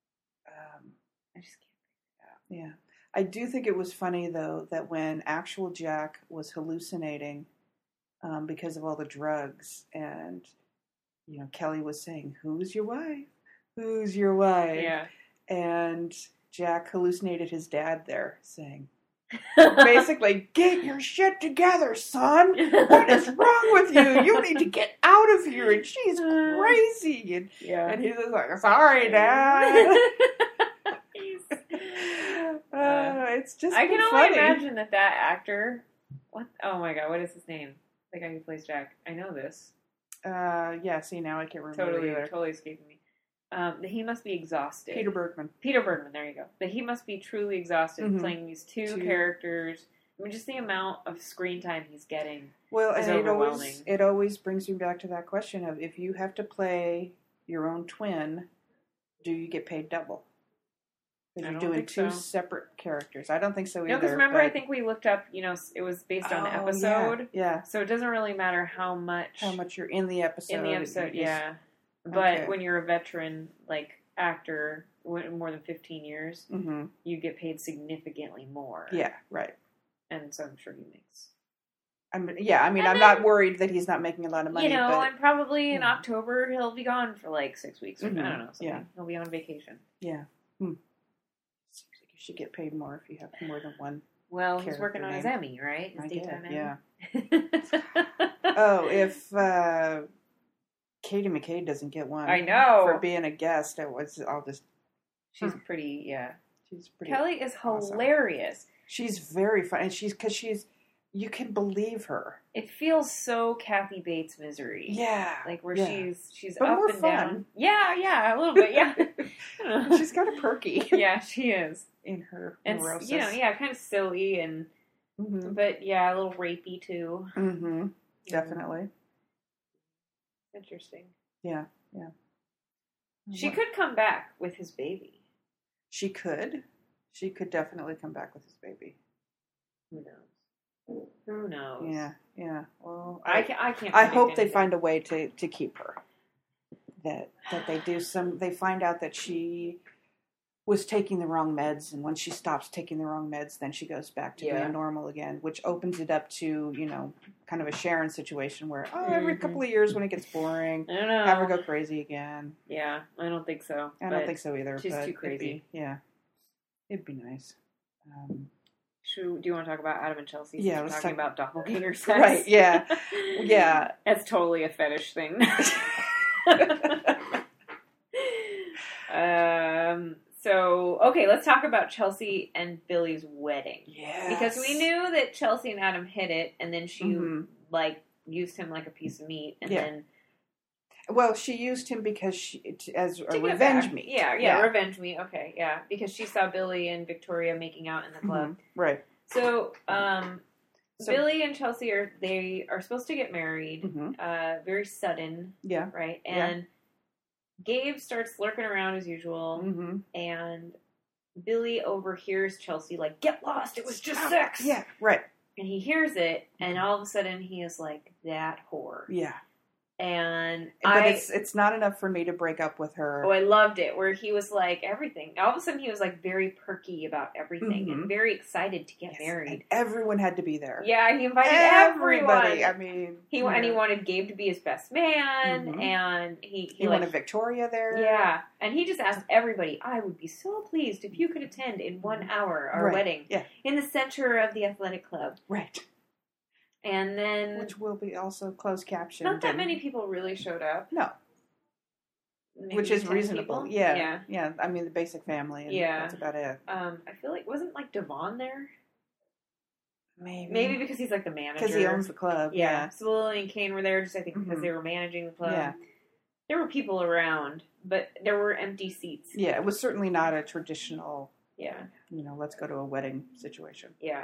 I just can't figure it out. Yeah. I do think it was funny, though, that when actual Jack was hallucinating because of all the drugs, and, you know, Kelly was saying, who's your wife? Who's your wife? Yeah. And Jack hallucinated his dad there, saying, basically, get your shit together, son. What is wrong with you? You need to get out of here. And she's crazy. And he's just like, sorry, Dad. It's just I can funny. only imagine that actor. What? Oh my god! What is his name? The guy who plays Jack. I know this. Yeah. See, now I can't remember. Totally escaping me. He must be exhausted. Peter Bergman. There you go. But he must be truly exhausted playing these two characters. I mean, just the amount of screen time he's getting. Well, is and overwhelming. It always brings me back to that question of, if you have to play your own twin, do you get paid double? Because you're doing two separate characters. I don't think so either. No, because remember, I think we looked up, you know, it was based on the episode. Yeah. So it doesn't really matter how much you're in the episode. Yeah. But when you're a veteran, like, actor, more than 15 years, you get paid significantly more. Yeah, right. And so I'm sure he makes... I'm not worried that he's not making a lot of money. You know, and probably in October, he'll be gone for, like, 6 weeks. Or, I don't know. Something. Yeah. He'll be on vacation. Yeah. Seems like you should get paid more if you have more than one. Well, he's working on his Emmy, right? His daytime Emmy. Yeah. If Katie McCade doesn't get one, I know, for being a guest, I'll just. She's pretty. Yeah, she's pretty. Kelly is awesome. Hilarious. She's very fun, and she's. You can believe her. It feels so Kathy Bates Misery. Yeah, like where she's but up more and fun. down. Yeah, a little bit. Yeah, she's got a perky. Yeah, she is in her and neurosis. You know, kind of silly and, but a little rapey too. Definitely. Interesting. Yeah. She could come back with his baby. She could. She could definitely come back with his baby. Who knows? Who knows? Yeah. Well, I can't. I hope they find a way to keep her. That they do they find out that she was taking the wrong meds, and when she stops taking the wrong meds, then she goes back to being normal again, which opens it up to, kind of a Sharon situation where, every couple of years when it gets boring, I don't know. have her go crazy again. Yeah, I don't think so. I don't think so either. She's too crazy. It'd be nice. Do you want to talk about Adam and Chelsea? Yeah, let's talking about doppelganger sex. Right, yeah. That's totally a fetish thing. So, okay, let's talk about Chelsea and Billy's wedding. Yes. Because we knew that Chelsea and Adam hid it, and then she, used him like a piece of meat, and then... Well, she used him because as a revenge meat. Yeah, revenge meat, okay, yeah. Because she saw Billy and Victoria making out in the club. Mm-hmm. Right. So, Billy and Chelsea are supposed to get married, very sudden. Yeah. Right? And... Gabe starts lurking around as usual, and Billy overhears Chelsea like, "Get lost! It was just sex!" Yeah, right. And he hears it, and all of a sudden he is like, "That whore." Yeah. But it's not enough for me to break up with her. Oh, I loved it, where he was like, everything. All of a sudden he was like very perky about everything and very excited to get married. And everyone had to be there. Yeah, he invited everybody. everyone. I mean, and he wanted Gabe to be his best man, and he wanted Victoria there. Yeah, and he just asked everybody, "I would be so pleased if you could attend in 1 hour our wedding in the center of the athletic club." Right. And then... Which will be also closed captioned. Not that many people really showed up. No. Maybe which is reasonable. People? Yeah. I mean, the basic family. And that's about it. I feel like, wasn't like Devon there? Maybe because he's like the manager. Because he owns the club. Yeah. So Lily and Kane were there just, I think, because they were managing the club. Yeah. There were people around, but there were empty seats. Yeah, it was certainly not a traditional, let's go to a wedding situation. Yeah.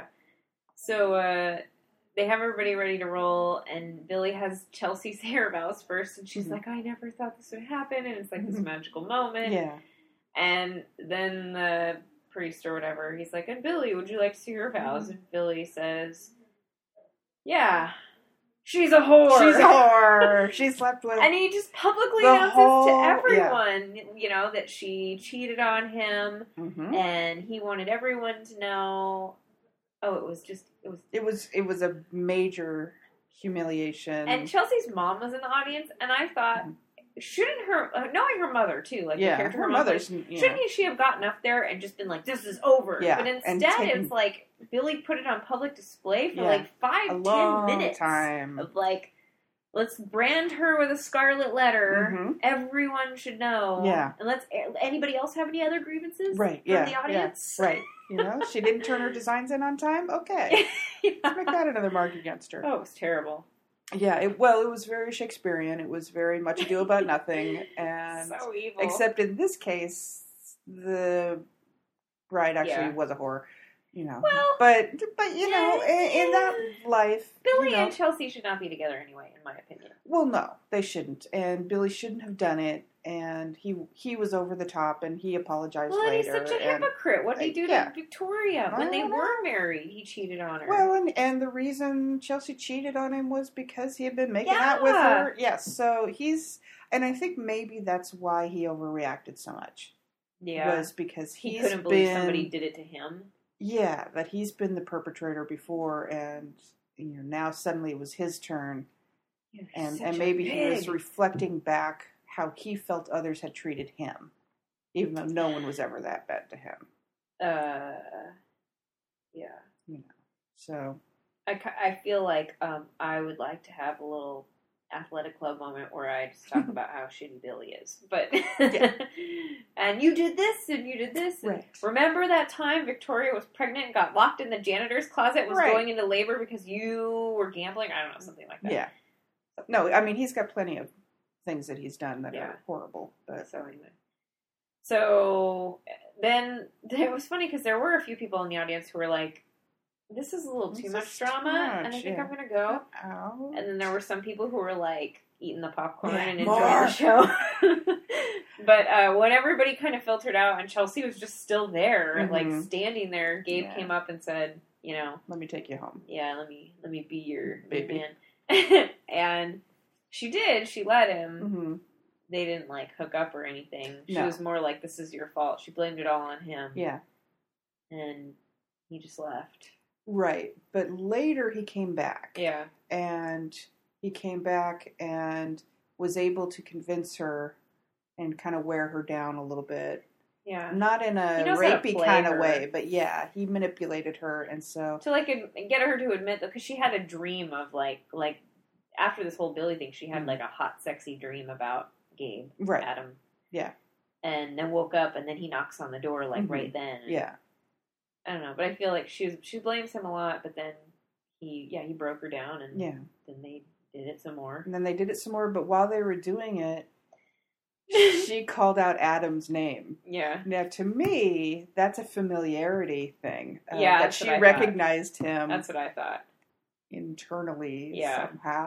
So, they have everybody ready to roll, and Billy has Chelsea say her vows first, and she's like, "I never thought this would happen," and it's like this magical moment. Yeah. And then the priest or whatever, he's like, "And Billy, would you like to see her vows?" And Billy says, "Yeah, she's a whore. She's a whore. She slept with..." And he just publicly announces to everyone, that she cheated on him, and he wanted everyone to know. Oh, it was a major humiliation. And Chelsea's mom was in the audience, and I thought, shouldn't her, knowing her mother too, like the character her mother, shouldn't she have gotten up there and just been like, "This is over"? Yeah. But instead, it's like Billy put it on public display for like 5-10 minutes of like, let's brand her with a scarlet letter. Everyone should know. Yeah. And anybody else have any other grievances? Right. From the audience? Yeah. Right. She didn't turn her designs in on time? Okay. Let's make that another mark against her. Oh, it was terrible. Yeah, it was very Shakespearean. It was very much ado about nothing. And so evil. Except in this case, the bride actually was a whore. Well, but in that life, Billy and Chelsea should not be together anyway, in my opinion. Well, no, they shouldn't, and Billy shouldn't have done it. And he was over the top, and he apologized later. Well, he's such a hypocrite. What did he do to Victoria when they were married? He cheated on her. Well, and the reason Chelsea cheated on him was because he had been making out with her. Yes, so and I think maybe that's why he overreacted so much. Yeah, was because he couldn't believe somebody did it to him. Yeah, that he's been the perpetrator before, and now suddenly it was his turn, and maybe he was reflecting back how he felt others had treated him, even though no one was ever that bad to him. Yeah. So I feel like I would like to have a little athletic club moment where I just talk about how shitty Billy is. But and you did this and you did this. And remember that time Victoria was pregnant and got locked in the janitor's closet, was going into labor because you were gambling? I don't know, something like that. Yeah. No, I mean, he's got plenty of things that he's done that are horrible. But so anyway. So then it was funny because there were a few people in the audience who were like, "This is a little too much drama, and I think I'm going to go." And then there were some people who were like, eating the popcorn Yeah, and more. enjoying the show. But when everybody kind of filtered out and Chelsea was just still there, like standing there, Gabe came up and said, you know, let me take you home. Yeah, let me be your baby. Man. And she did. She let him. Mm-hmm. They didn't like hook up or anything. She No. was more like, this is your fault. She blamed it all on him. Yeah. And he just left. Right. But later he came back. Yeah. And he came back and was able to convince her and kind of wear her down a little bit. Yeah. Not in a rapey kind of way, but yeah, he manipulated her, and so to like get her to admit that, because she had a dream of like after this whole Billy thing, she had like a hot, sexy dream about Gabe, right. Adam, yeah, and then woke up, and then he knocks on the door like right then, yeah. I don't know, but I feel like she blames him a lot, but then he broke her down, and then they did it some more, but while they were doing it, she called out Adam's name. Yeah. Now, to me, that's a familiarity thing. That she recognized him. That's what I thought. Internally, somehow.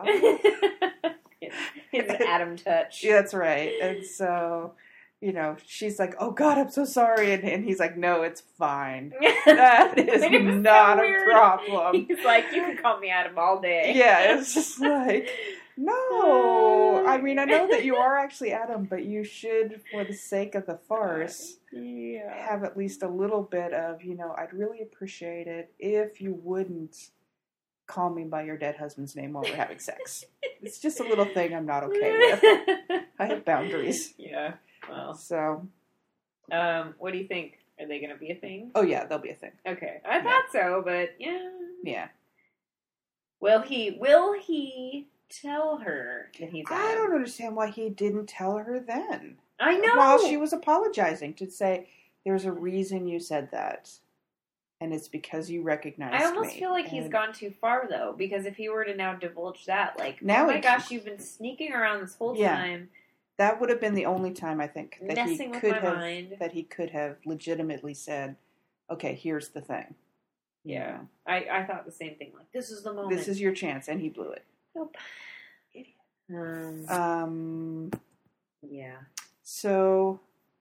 His Adam touch. Yeah, that's right. And so, you know, she's like, "Oh God, I'm so sorry," and he's like, "No, it's fine. That is not a problem." He's like, "You can call me Adam all day." Yeah, it's just like, no. I mean, I know that you are actually Adam, but you should, for the sake of the farce, have at least a little bit of, you know, I'd really appreciate it if you wouldn't call me by your dead husband's name while we're having sex. It's just a little thing I'm not okay with. I have boundaries. Yeah. Well. So. What do you think? Are they going to be a thing? Oh, yeah, they'll be a thing. Okay. I thought so, but yeah. Yeah. Will he tell her that he's Adam? I don't understand why he didn't tell her then. I know. While she was apologizing, to say, there's a reason you said that. And it's because you recognized me. I almost feel like he's gone too far, though, because if he were to now divulge that, like, now oh my gosh, you've been sneaking around this whole time. That would have been the only time, I think, that he could have legitimately said, okay, here's the thing. Yeah. I thought the same thing. Like, this is the moment. This is your chance, and he blew it. Nope. Idiot. Yeah. So,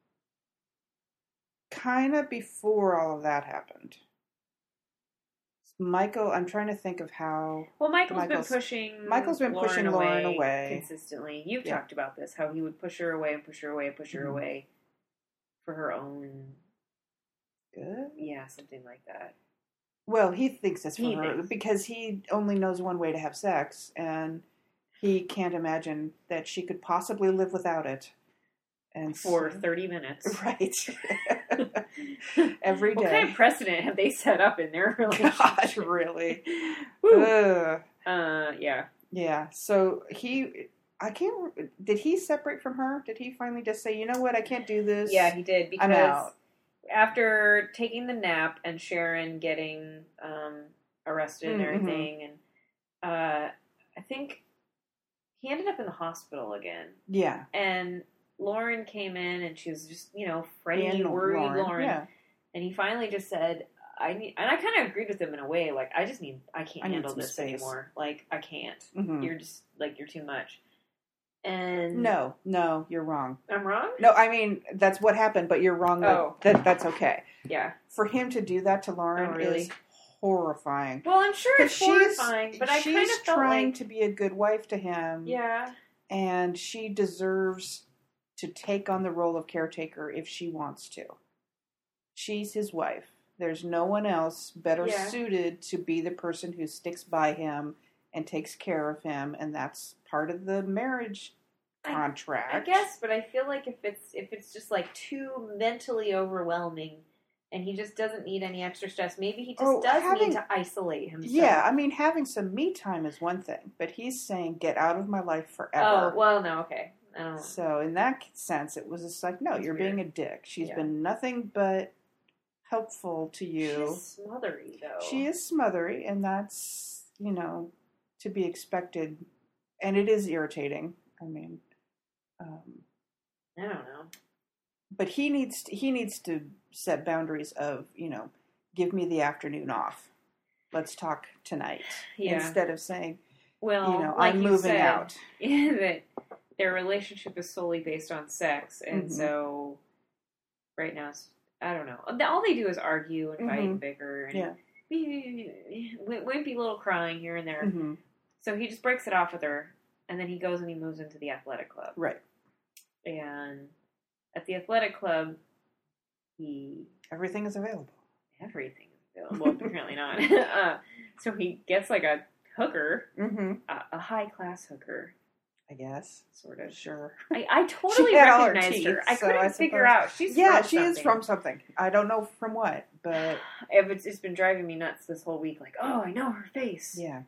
kind of before all of that happened, Michael, I'm trying to think of how... Well, Michael's been pushing Lauren away consistently. You've talked about this, how he would push her away and push her away and push her away for her own... Good? Yeah, something like that. Well, he thinks it's for her because he only knows one way to have sex, and he can't imagine that she could possibly live without it. And for 30 minutes. Right. Every day. What kind of precedent have they set up in their relationship? God, really? Yeah. Yeah. So did he separate from her? Did he finally just say, you know what, I can't do this? Yeah, he did. Because I'm out. After taking the nap and Sharon getting arrested and everything, and I think he ended up in the hospital again. Yeah. And Lauren came in and she was just, frightened, worried Lauren. Yeah. And he finally just said, and I kind of agreed with him in a way, like, I can't handle this anymore. Like, I can't. Mm-hmm. You're just, like, you're too much. And No, you're wrong. I'm wrong? No, I mean, that's what happened, but you're wrong. That's okay. Yeah. For him to do that to Lauren is horrifying. Well, I'm sure it's horrifying, but I kind of felt trying to be a good wife to him. Yeah. And she deserves to take on the role of caretaker if she wants to. She's his wife. There's no one else better suited to be the person who sticks by him and takes care of him, and that's part of the marriage contract. I guess, but I feel like if it's just like too mentally overwhelming and he just doesn't need any extra stress, maybe he just need to isolate himself. Yeah, I mean, having some me time is one thing, but he's saying, get out of my life forever. Oh, well, no, okay. So in that sense, it was just like, no, you're being a dick. She's been nothing but helpful to you. She's smothery, though. She is smothery, and that's, to be expected. And it is irritating. I mean, I don't know. But he needs to set boundaries of, give me the afternoon off. Let's talk tonight. Yeah. Instead of saying, Well, you know, like I'm you moving said, out. that their relationship is solely based on sex, and Mhm. so right now, I don't know. All they do is argue and fight Mhm. and bicker, and Yeah. wimpy little crying here and there. Mm-hmm. So he just breaks it off with her, and then he goes and he moves into the athletic club. Right. And at the athletic club, everything is available. Everything is available. Well, apparently not. So he gets like a hooker, Mm-hmm. a high class hooker, I guess. sort of. Sure. I totally She had all her recognized her. teeth, I so couldn't I figure suppose- out. She is from something. I don't know from what, but It's been driving me nuts this whole week. Like, oh, I know her face. yeah.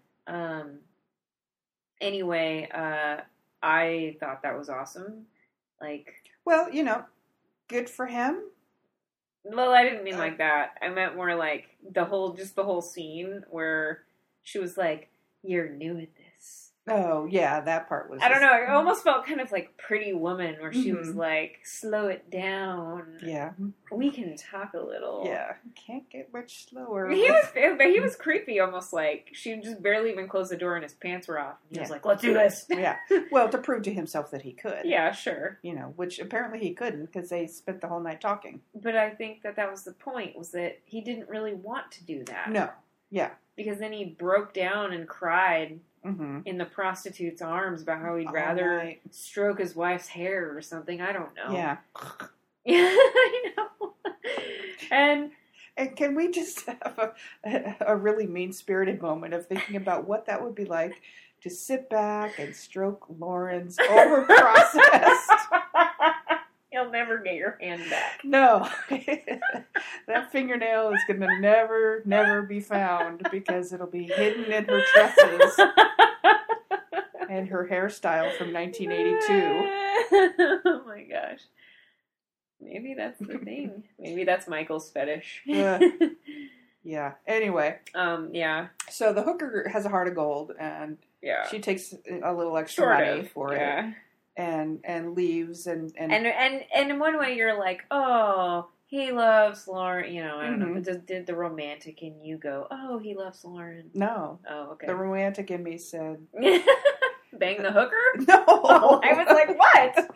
Anyway, I thought that was awesome. Like, Well, you know, good for him. well, I didn't mean like that. I meant more like the whole scene where she was like, "You're new at this." Oh, yeah, that part was... I don't know. It almost felt kind of like Pretty Woman, where she was Mhm. like, "Slow it down. Yeah. We can talk a little." Yeah. Can't get much slower. He was creepy, almost like she just barely even closed the door and his pants were off. He was Yeah. like, "Let's do this." Yeah. Well, to prove to himself that he could. Yeah, sure. You know, which apparently he couldn't because they spent the whole night talking. But I think that was the point, was that he didn't really want to do that. No. Yeah. Because then he broke down and cried Mm-hmm. in the prostitute's arms about how he'd All rather night. stroke his wife's hair or something. I don't know. Yeah. Yeah, I know. And can we just have a really mean-spirited moment of thinking about what that would be like to sit back and stroke Lauren's over-processed... You'll never get your hand back. No. That fingernail is going to never be found because it'll be hidden in her tresses and her hairstyle from 1982. Oh my gosh. Maybe that's the thing. Maybe that's Michael's fetish. Yeah. Anyway. Yeah. So the hooker has a heart of gold, and Yeah. she takes a little extra Sort money of. for Yeah. it, and leaves, and in one way you're like, oh, he loves Lauren. You know, I don't know. Mhm. But did the romantic in you go, oh, he loves Lauren? no. Oh, okay. The romantic in me said, Bang the hooker? no. Oh, I was like, what?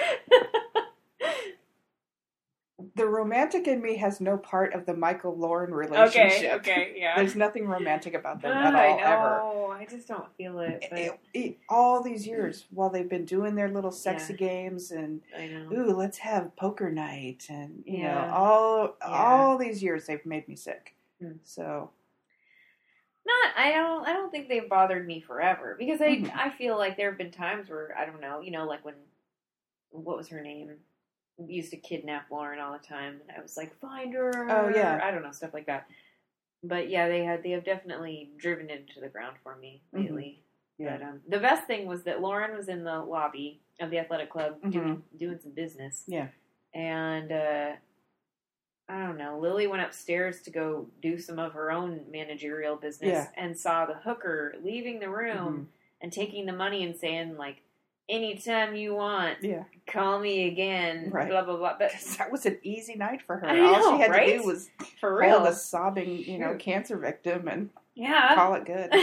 The romantic in me has no part of the Michael-Lauren relationship. Okay, yeah. There's nothing romantic about them at I all, ever. know. I just don't feel it. But All these years, while they've been doing their little sexy Yeah. games and, I know. ooh, let's have poker night, and, you Yeah. know, all these years they've made me sick. Hmm. So, I don't think they've bothered me forever, because Mhm. I feel like there have been times where, I don't know, like when, what was her name? We used to kidnap Lauren all the time, and I was like, find her. Oh, yeah. I don't know, stuff like that. But yeah, they have definitely driven it into the ground for me lately. yeah. But the best thing was that Lauren was in the lobby of the athletic club Mhm. doing some business. Yeah. And I don't know, Lily went upstairs to go do some of her own managerial business, Yeah. and saw the hooker leaving the room and taking the money and saying, like, anytime you want, Yeah. call me again, Right. blah, blah, blah. But 'Cause that was an easy night for her. I All know, she had right? to do was for real. hold a sobbing, Shoot. cancer victim and Yeah. call it good.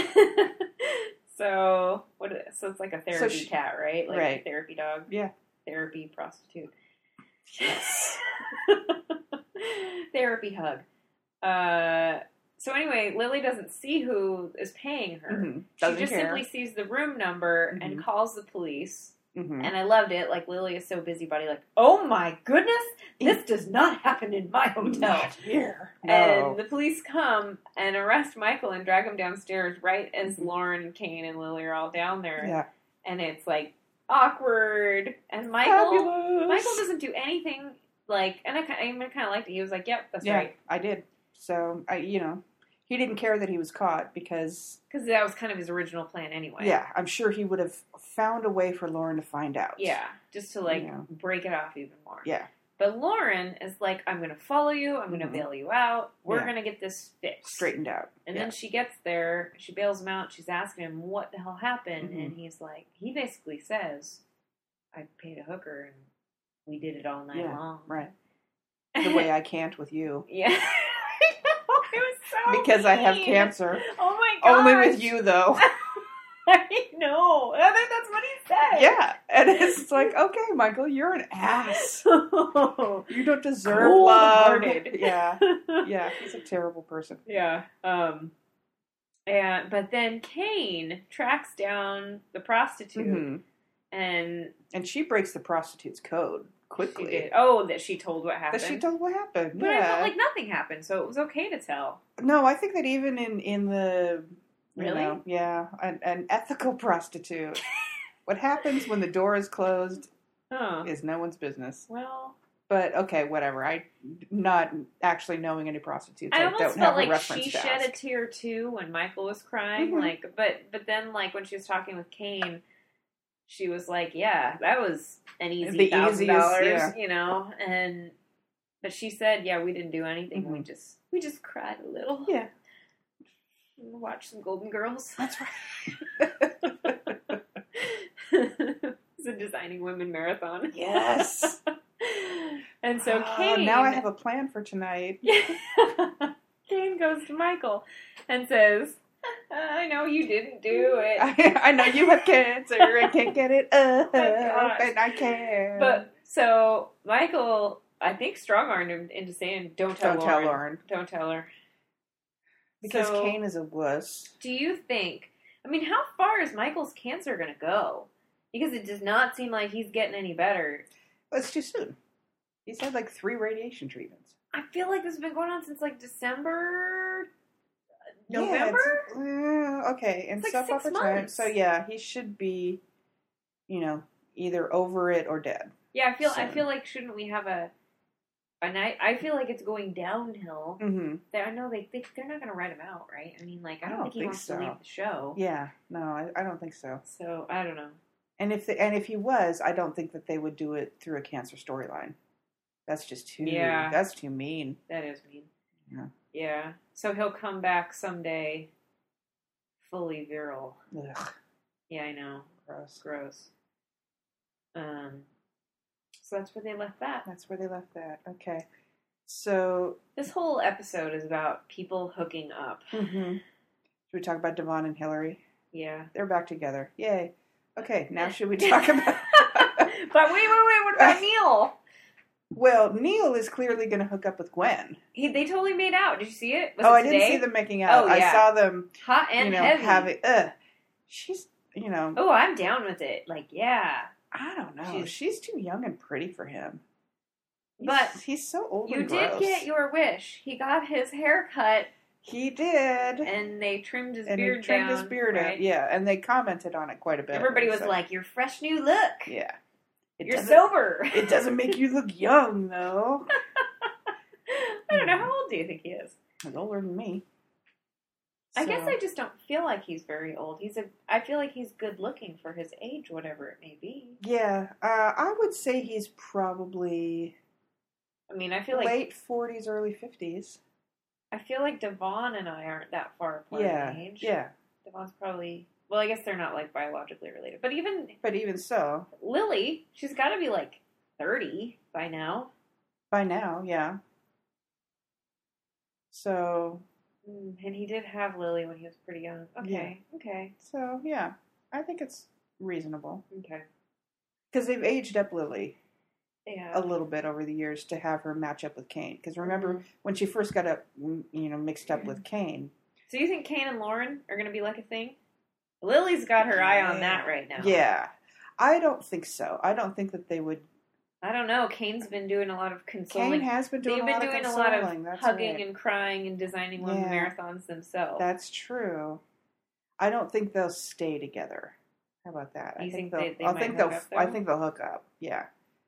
So it's like a therapy she- cat, right? Like right. a therapy dog. Yeah. Therapy prostitute. Yes. Therapy hug. So anyway, Lily doesn't see who is paying her. Mhm. She Doesn't just care. simply sees the room number and Mhm. calls the police. Mhm. And I loved it. Like, Lily is so busybody. Like, oh my goodness, this does not happen in my hotel. Not here. No. And the police come and arrest Michael and drag him downstairs right as Mhm. Lauren, Kane, and Lily are all down there. Yeah. And it's like awkward. And Michael Fabulous. doesn't do anything like. And I kind of liked it. He was like, "Yep, that's Yeah, right," I did. So he didn't care that he was caught because because that was kind of his original plan anyway. yeah, I'm sure he would have found a way for Lauren to find out. Yeah, just to like Yeah. break it off even more. Yeah. But Lauren is like, I'm going to follow you. I'm going to Mhm. bail you out. We're Yeah. going to get this fixed. Straightened out. And Yeah. then she gets there. She bails him out. She's asking him what the hell happened. Mhm. And he's like, he basically says, I paid a hooker and we did it all night Yeah, long. right. The way I can't with you. Yeah. I know. It was so Because I have mean. cancer. Oh my god. Only with you, though. I know. That's what he said. Yeah, and it's like, okay, Michael, you're an ass. You don't deserve love. Cold-hearted. Yeah, he's a terrible person. Yeah. But then Kane tracks down the prostitute, and she breaks the prostitute's code quickly. She did. Oh, that she told what happened. That she told what happened. But I felt like nothing happened, so it was okay to tell. No, I think that even in the really, an ethical prostitute, what happens when the door is closed is no one's business. Well. But okay, whatever. I not actually knowing any prostitutes. I almost don't felt have like she shed a tear too when Michael was crying. But then when she was talking with Kane, she was like, "Yeah, that was an easy $1,000, you know." But she said, "Yeah, we didn't do anything. We just cried a little. Yeah, watched some Golden Girls. That's right." It's a Designing Women marathon. Yes. And so Kane... now I have a plan for tonight. Kane goes to Michael and says, I know you didn't do it. I know you have cancer and can't get it up, and I can. But, so, Michael, I think, strong-armed him into saying, Don't tell Lauren. Don't tell her. Because Kane is a wuss. Do you think... I mean, how far is Michael's cancer going to go? Because it does not seem like he's getting any better. Well, it's too soon. He's had 3 radiation treatments. I feel like this has been going on since December, November. Yeah, okay, and it's stuff over time. So yeah, he should be, either over it or dead. Yeah, I feel like shouldn't we have a night? I feel like it's going downhill. Mm-hmm. I know they're not going to write him out, right? I mean, I don't think he wants to leave the show. Yeah, no, I don't think so. So I don't know. And if he was, I don't think that they would do it through a cancer storyline. That's just too. Yeah. That's too mean. That is mean. Yeah. Yeah. So he'll come back someday, fully virile. Ugh. Yeah, I know. Gross. So that's where they left that. Okay. So this whole episode is about people hooking up. Mm-hmm. Should we talk about Devon and Hillary? Yeah. They're back together. Yay. Okay, now should we talk about... But wait, what about Neil? Well, Neil is clearly going to hook up with Gwen. They totally made out. Did you see it? I didn't see them making out. Oh, yeah. I saw them... Hot and heavy. She's, Oh, I'm down with it. Yeah. I don't know. She's too young and pretty for him. But he's so old and gross. You did get your wish. He got his hair cut. He did. And they trimmed his beard down. And they trimmed his beard out, yeah. And they commented on it quite a bit. Everybody was like, your fresh new look. Yeah. You're sober. It doesn't make you look young, though. I don't know. How old do you think he is? He's older than me. I guess I just don't feel like he's very old. I feel like he's good looking for his age, whatever it may be. Yeah. I would say he's probably... I mean, I feel like... late 40s, early 50s. I feel like Devon and I aren't that far apart in age. Yeah. Devon's probably... Well, I guess they're not, biologically related. But even so. Lily, she's got to be, 30 by now. By now, yeah. So... And he did have Lily when he was pretty young. Okay, yeah. Okay. So, yeah. I think it's reasonable. Okay. Because they've aged up Lily. Yeah. A little bit over the years to have her match up with Kane. Because remember, when she first got mixed up with Kane. So you think Kane and Lauren are going to be a thing? Lily's got her eye on that right now. Yeah. I don't think so. I don't think that they would... I don't know. Kane's been doing a lot of consoling. Kane has been doing a lot of consoling. They've been doing a lot of hugging and crying and designing women marathons themselves. That's true. I don't think they'll stay together. How about that? I think they'll hook up. Yeah.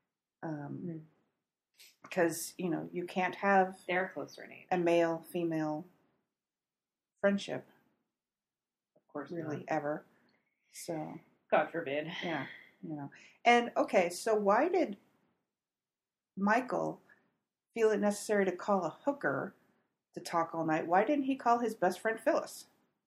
Because, you can't have... They're closer in age. A male-female friendship. Of course really, not. Ever. So... God forbid. Yeah, And, okay, so why did Michael feel it necessary to call a hooker to talk all night? Why didn't he call his best friend Phyllis?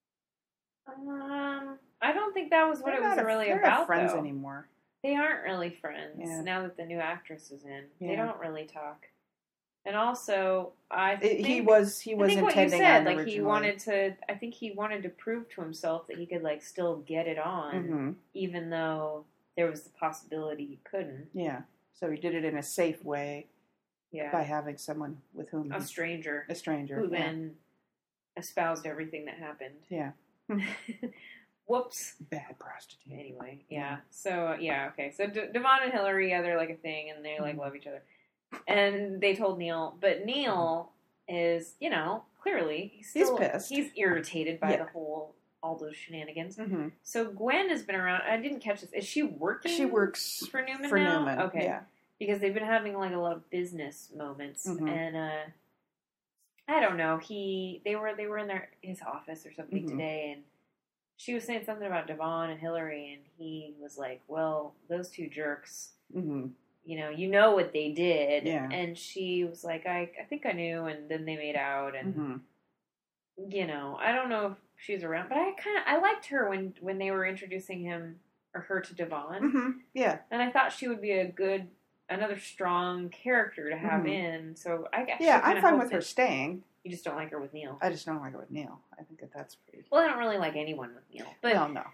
I don't think that was what it was really about, They're not friends though. Anymore. They aren't really friends now that the new actress is in. Yeah. They don't really talk. And also, I think he was I think what you intending said, on like originally. he wanted to. I think he wanted to prove to himself that he could like still get it on, Mm-hmm. even though there was the possibility he couldn't. Yeah. So he did it in a safe way. Yeah. By having someone with whom a stranger who then espoused everything that happened. Yeah. Whoops. Bad prostitute. Anyway, yeah. So yeah, okay. So Devon and Hillary, yeah, they're like a thing, and they like love each other. And they told Neil, but Neil is, clearly he's pissed. He's irritated by all those shenanigans. Mm-hmm. So Gwen has been around. I didn't catch this. Is she working? She works for Newman for now? Newman. Okay. Yeah. Because they've been having like a lot of business moments, and I don't know. They were in his office or something today, and she was saying something about Devon and Hillary, and he was like, "Well, those two jerks." Mm-hmm. You know what they did. Yeah. And she was like, I think I knew, and then they made out, and, I don't know if she's around, but I liked her when they were introducing him, or her to Devon. Mm-hmm. Yeah. And I thought she would be another strong character to have in, so I guess. Yeah, I'm fine with her staying. You just don't like her with Neil. I just don't like her with Neil. I think that's pretty... Well, I don't really like anyone with Neil, but... Well, no.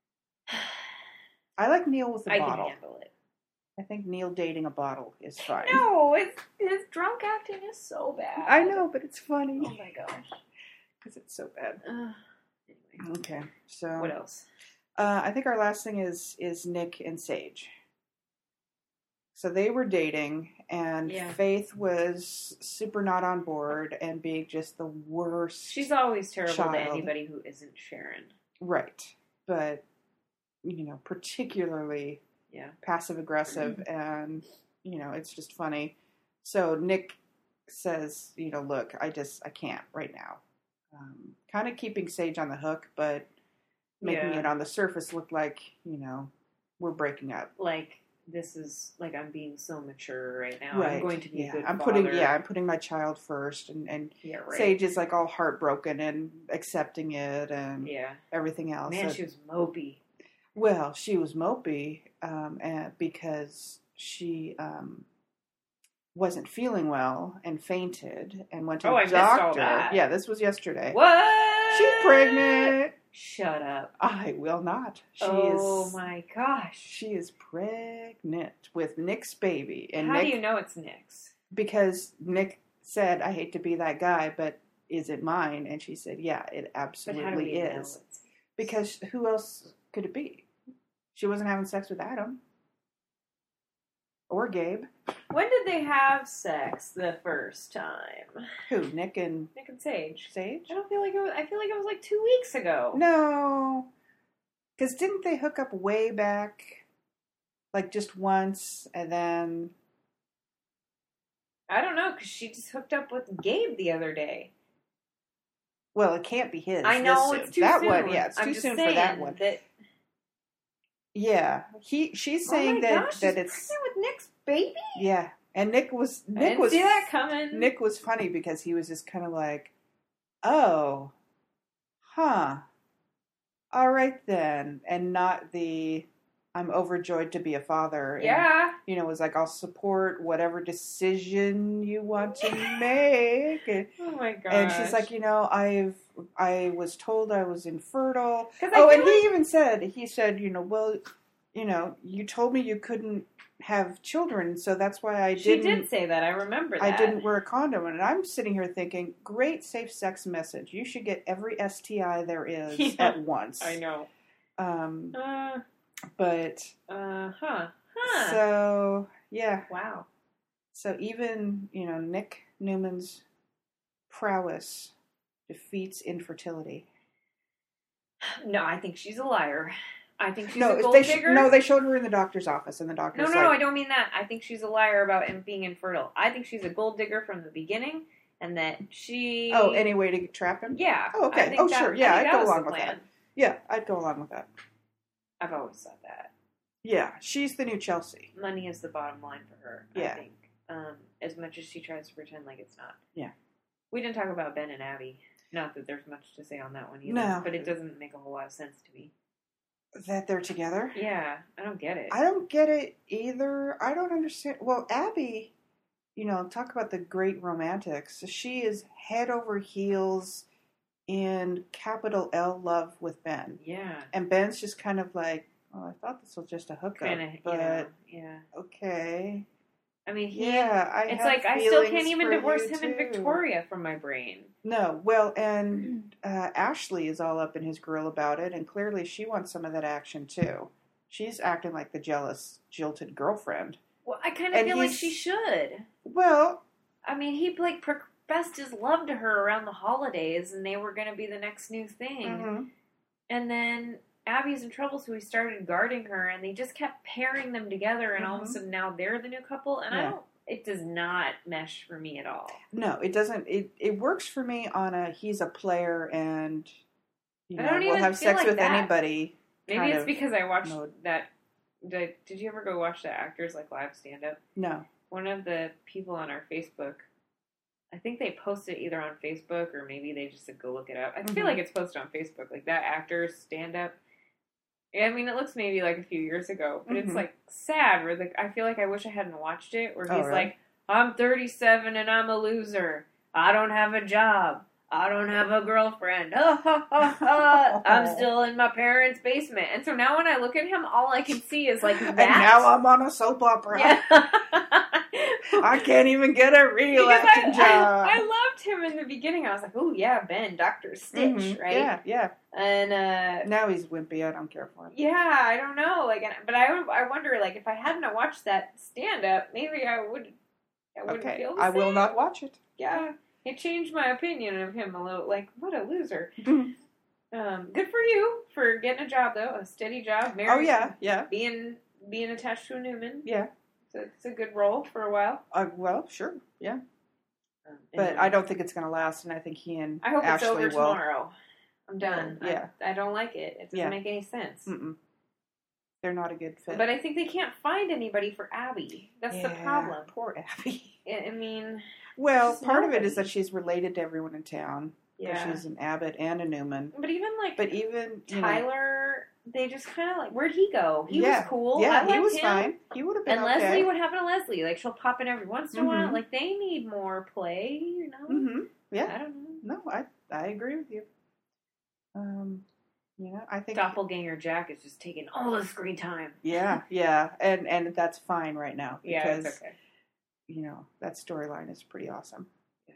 I like Neil with a bottle. I can handle it. I think Neil dating a bottle is fine. No, his drunk acting is so bad. I know, but it's funny. Oh my gosh. Because it's so bad. Anyway. Okay, so... What else? I think our last thing is Nick and Sage. So they were dating, and Faith was super not on board and being just the worst. She's always terrible child. to anybody who isn't Sharon. Right. But, particularly passive aggressive, and, it's just funny. So Nick says, look, I can't right now. Kind of keeping Sage on the hook, but making it on the surface look like, we're breaking up. Like, this is, like, I'm being so mature right now. Right. I'm going to be a good I'm father. I'm putting my child first, and Sage is, like, all heartbroken and accepting it and everything else. Man, she was mopey. Well, she was mopey because she wasn't feeling well and fainted and went to the doctor. Missed all that. Yeah, this was yesterday. What? She's pregnant. Shut up. I will not. Oh my gosh. She is pregnant with Nick's baby. And how do you know it's Nick's? Because Nick said, I hate to be that guy, but is it mine? And she said, yeah, it absolutely is. Because who else could it be? She wasn't having sex with Adam. Or Gabe. When did they have sex the first time? Who? Nick and Sage. Sage? I don't feel like it was. I feel like it was like 2 weeks ago. No, because didn't they hook up way back, like just once, and then? I don't know, because she just hooked up with Gabe the other day. Well, it can't be his. I know it's too that soon. One, yeah, it's too soon for that one. Yeah, she's saying that she's it's pregnant with Nick's baby. Yeah, and Nick was I didn't see that coming. Nick was funny because he was just kind of like, oh, huh, all right then, and not the I'm overjoyed to be a father. Yeah, and, it was like I'll support whatever decision you want to make. Oh my god! And she's like, I was told I was infertile. And he said, well, you told me you couldn't have children, so that's why I didn't. She did say that. I remember that. I didn't wear a condom, and I'm sitting here thinking, great safe sex message. You should get every STI there is at once. I know. But. So, yeah. Wow. So even, Nick Newman's prowess defeats infertility. No, I think she's a liar. I think she's a gold digger. No, they showed her in the doctor's office, and the doctor's No, I don't mean that. I think she's a liar about him being infertile. I think she's a gold digger from the beginning, and that she... Oh, any way to trap him? Yeah. Oh, okay. Sure. Yeah, I'd go along with that. Yeah, I'd go along with that. I've always thought that. Yeah, she's the new Chelsea. Money is the bottom line for her, I think. As much as she tries to pretend like it's not. Yeah. We didn't talk about Ben and Abby. Not that there's much to say on that one either. No. But it doesn't make a whole lot of sense to me. That they're together? Yeah, I don't get it. I don't get it either. I don't understand. Well, Abby talk about the great romantics. She is head over heels in capital L love with Ben. Yeah. And Ben's just kind of like, oh, I thought this was just a hookup. But, yeah. Okay. I mean, it's like I still can't even divorce him and Victoria from my brain. No. Well, and Ashley is all up in his grill about it, and clearly she wants some of that action, too. She's acting like the jealous, jilted girlfriend. Well, I kind of feel like she should. Well, I mean, he professed his love to her around the holidays, and they were going to be the next new thing. Mm-hmm. And then Abby's in trouble, so he started guarding her, and they just kept pairing them together, and all of a sudden now they're the new couple, and it does not mesh for me at all. No, it doesn't. It works for me on he's a player and will have sex with anybody. Maybe it's because I watched that. Did you ever go watch the Actors Like Live stand-up? No. One of the people on our Facebook, I think they posted either on Facebook or maybe they just said go look it up. I feel like it's posted on Facebook, like that Actors stand-up. I mean, it looks maybe like a few years ago, but it's like sad. Where I feel like I wish I hadn't watched it. Where he's like, "I'm 37 and I'm a loser. I don't have a job. I don't have a girlfriend. I'm still in my parents' basement." And so now when I look at him, all I can see is like that. And now I'm on a soap opera. Yeah. I can't even get a real acting job. I loved him in the beginning. I was like, "Oh yeah, Ben, Dr. Stitch, right?" Yeah. And now he's wimpy. I don't care for him. Yeah, I don't know. But I wonder, like, if I hadn't watched that stand up, maybe I wouldn't feel the same. I will not watch it. Yeah, it changed my opinion of him a little. Like, what a loser. Good for you for getting a job though, a steady job. Married, yeah. Being attached to a Newman. Yeah. So it's a good role for a while. Well, sure, yeah. But I don't think it's going to last, and I think he and I hope Ashley it's over will. tomorrow. I'm done. Yeah. I don't like it. It doesn't make any sense. Mm-mm. They're not a good fit. But I think they can't find anybody for Abby. That's the problem. Poor Abby. I mean... Well, part of it is that she's related to everyone in town. Yeah. She's an Abbott and a Newman. But even Tyler, they just kind of like, where'd he go? He was cool. Yeah, he was him. fine. He would have been okay. And Leslie, what happened to Leslie? Like, she'll pop in every once in a while. Like, they need more play, Mm-hmm. Yeah. I don't know. No, I agree with you. I think Doppelganger Jack is just taking all the screen time. Yeah, and that's fine right now because it's okay. That storyline is pretty awesome.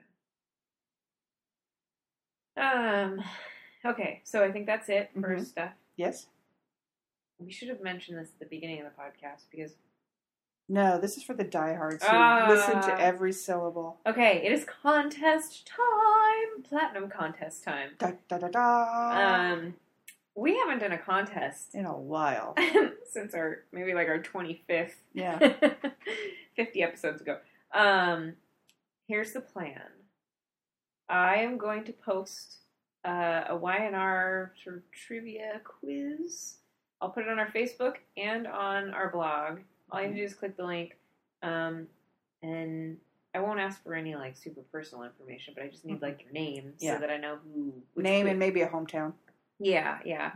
Yeah. Okay, so I think that's it for stuff. Yes. We should have mentioned this at the beginning of the podcast because... No, this is for the diehards who listen to every syllable. Okay, it is contest time. Platinum contest time. Da, da, da, da. We haven't done a contest in a while. Since our 25th. Yeah. 50 episodes ago. Here's the plan. I am going to post a Y&R sort of trivia quiz. I'll put it on our Facebook and on our blog. All you have to do is click the link. And I won't ask for any super personal information, but I just need your name so that I know who. Name and maybe a hometown. Yeah.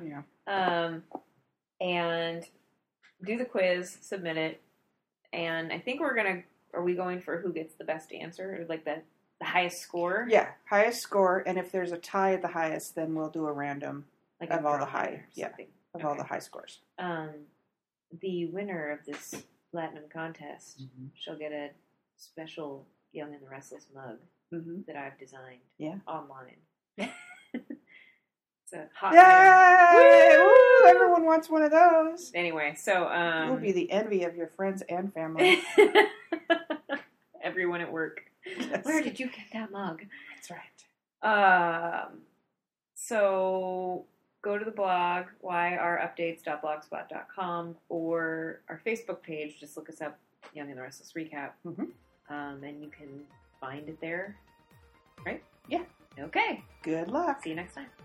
And do the quiz, submit it, and I think are we going for who gets the best answer, or the highest score? Yeah, highest score, and if there's a tie at the highest, then we'll do a random of all the high, all the high scores. The winner of this platinum contest shall get a special Young and the Restless mug that I've designed online. It's a hot Yay! Woo! Everyone wants one of those. Anyway, so you'll be the envy of your friends and family. Everyone at work. Yes. Where did you get that mug? That's right. So go to the blog, yrupdates.blogspot.com, or our Facebook page. Just look us up, Young and the Restless Recap. And you can find it there. Right? Yeah. Okay. Good luck. See you next time.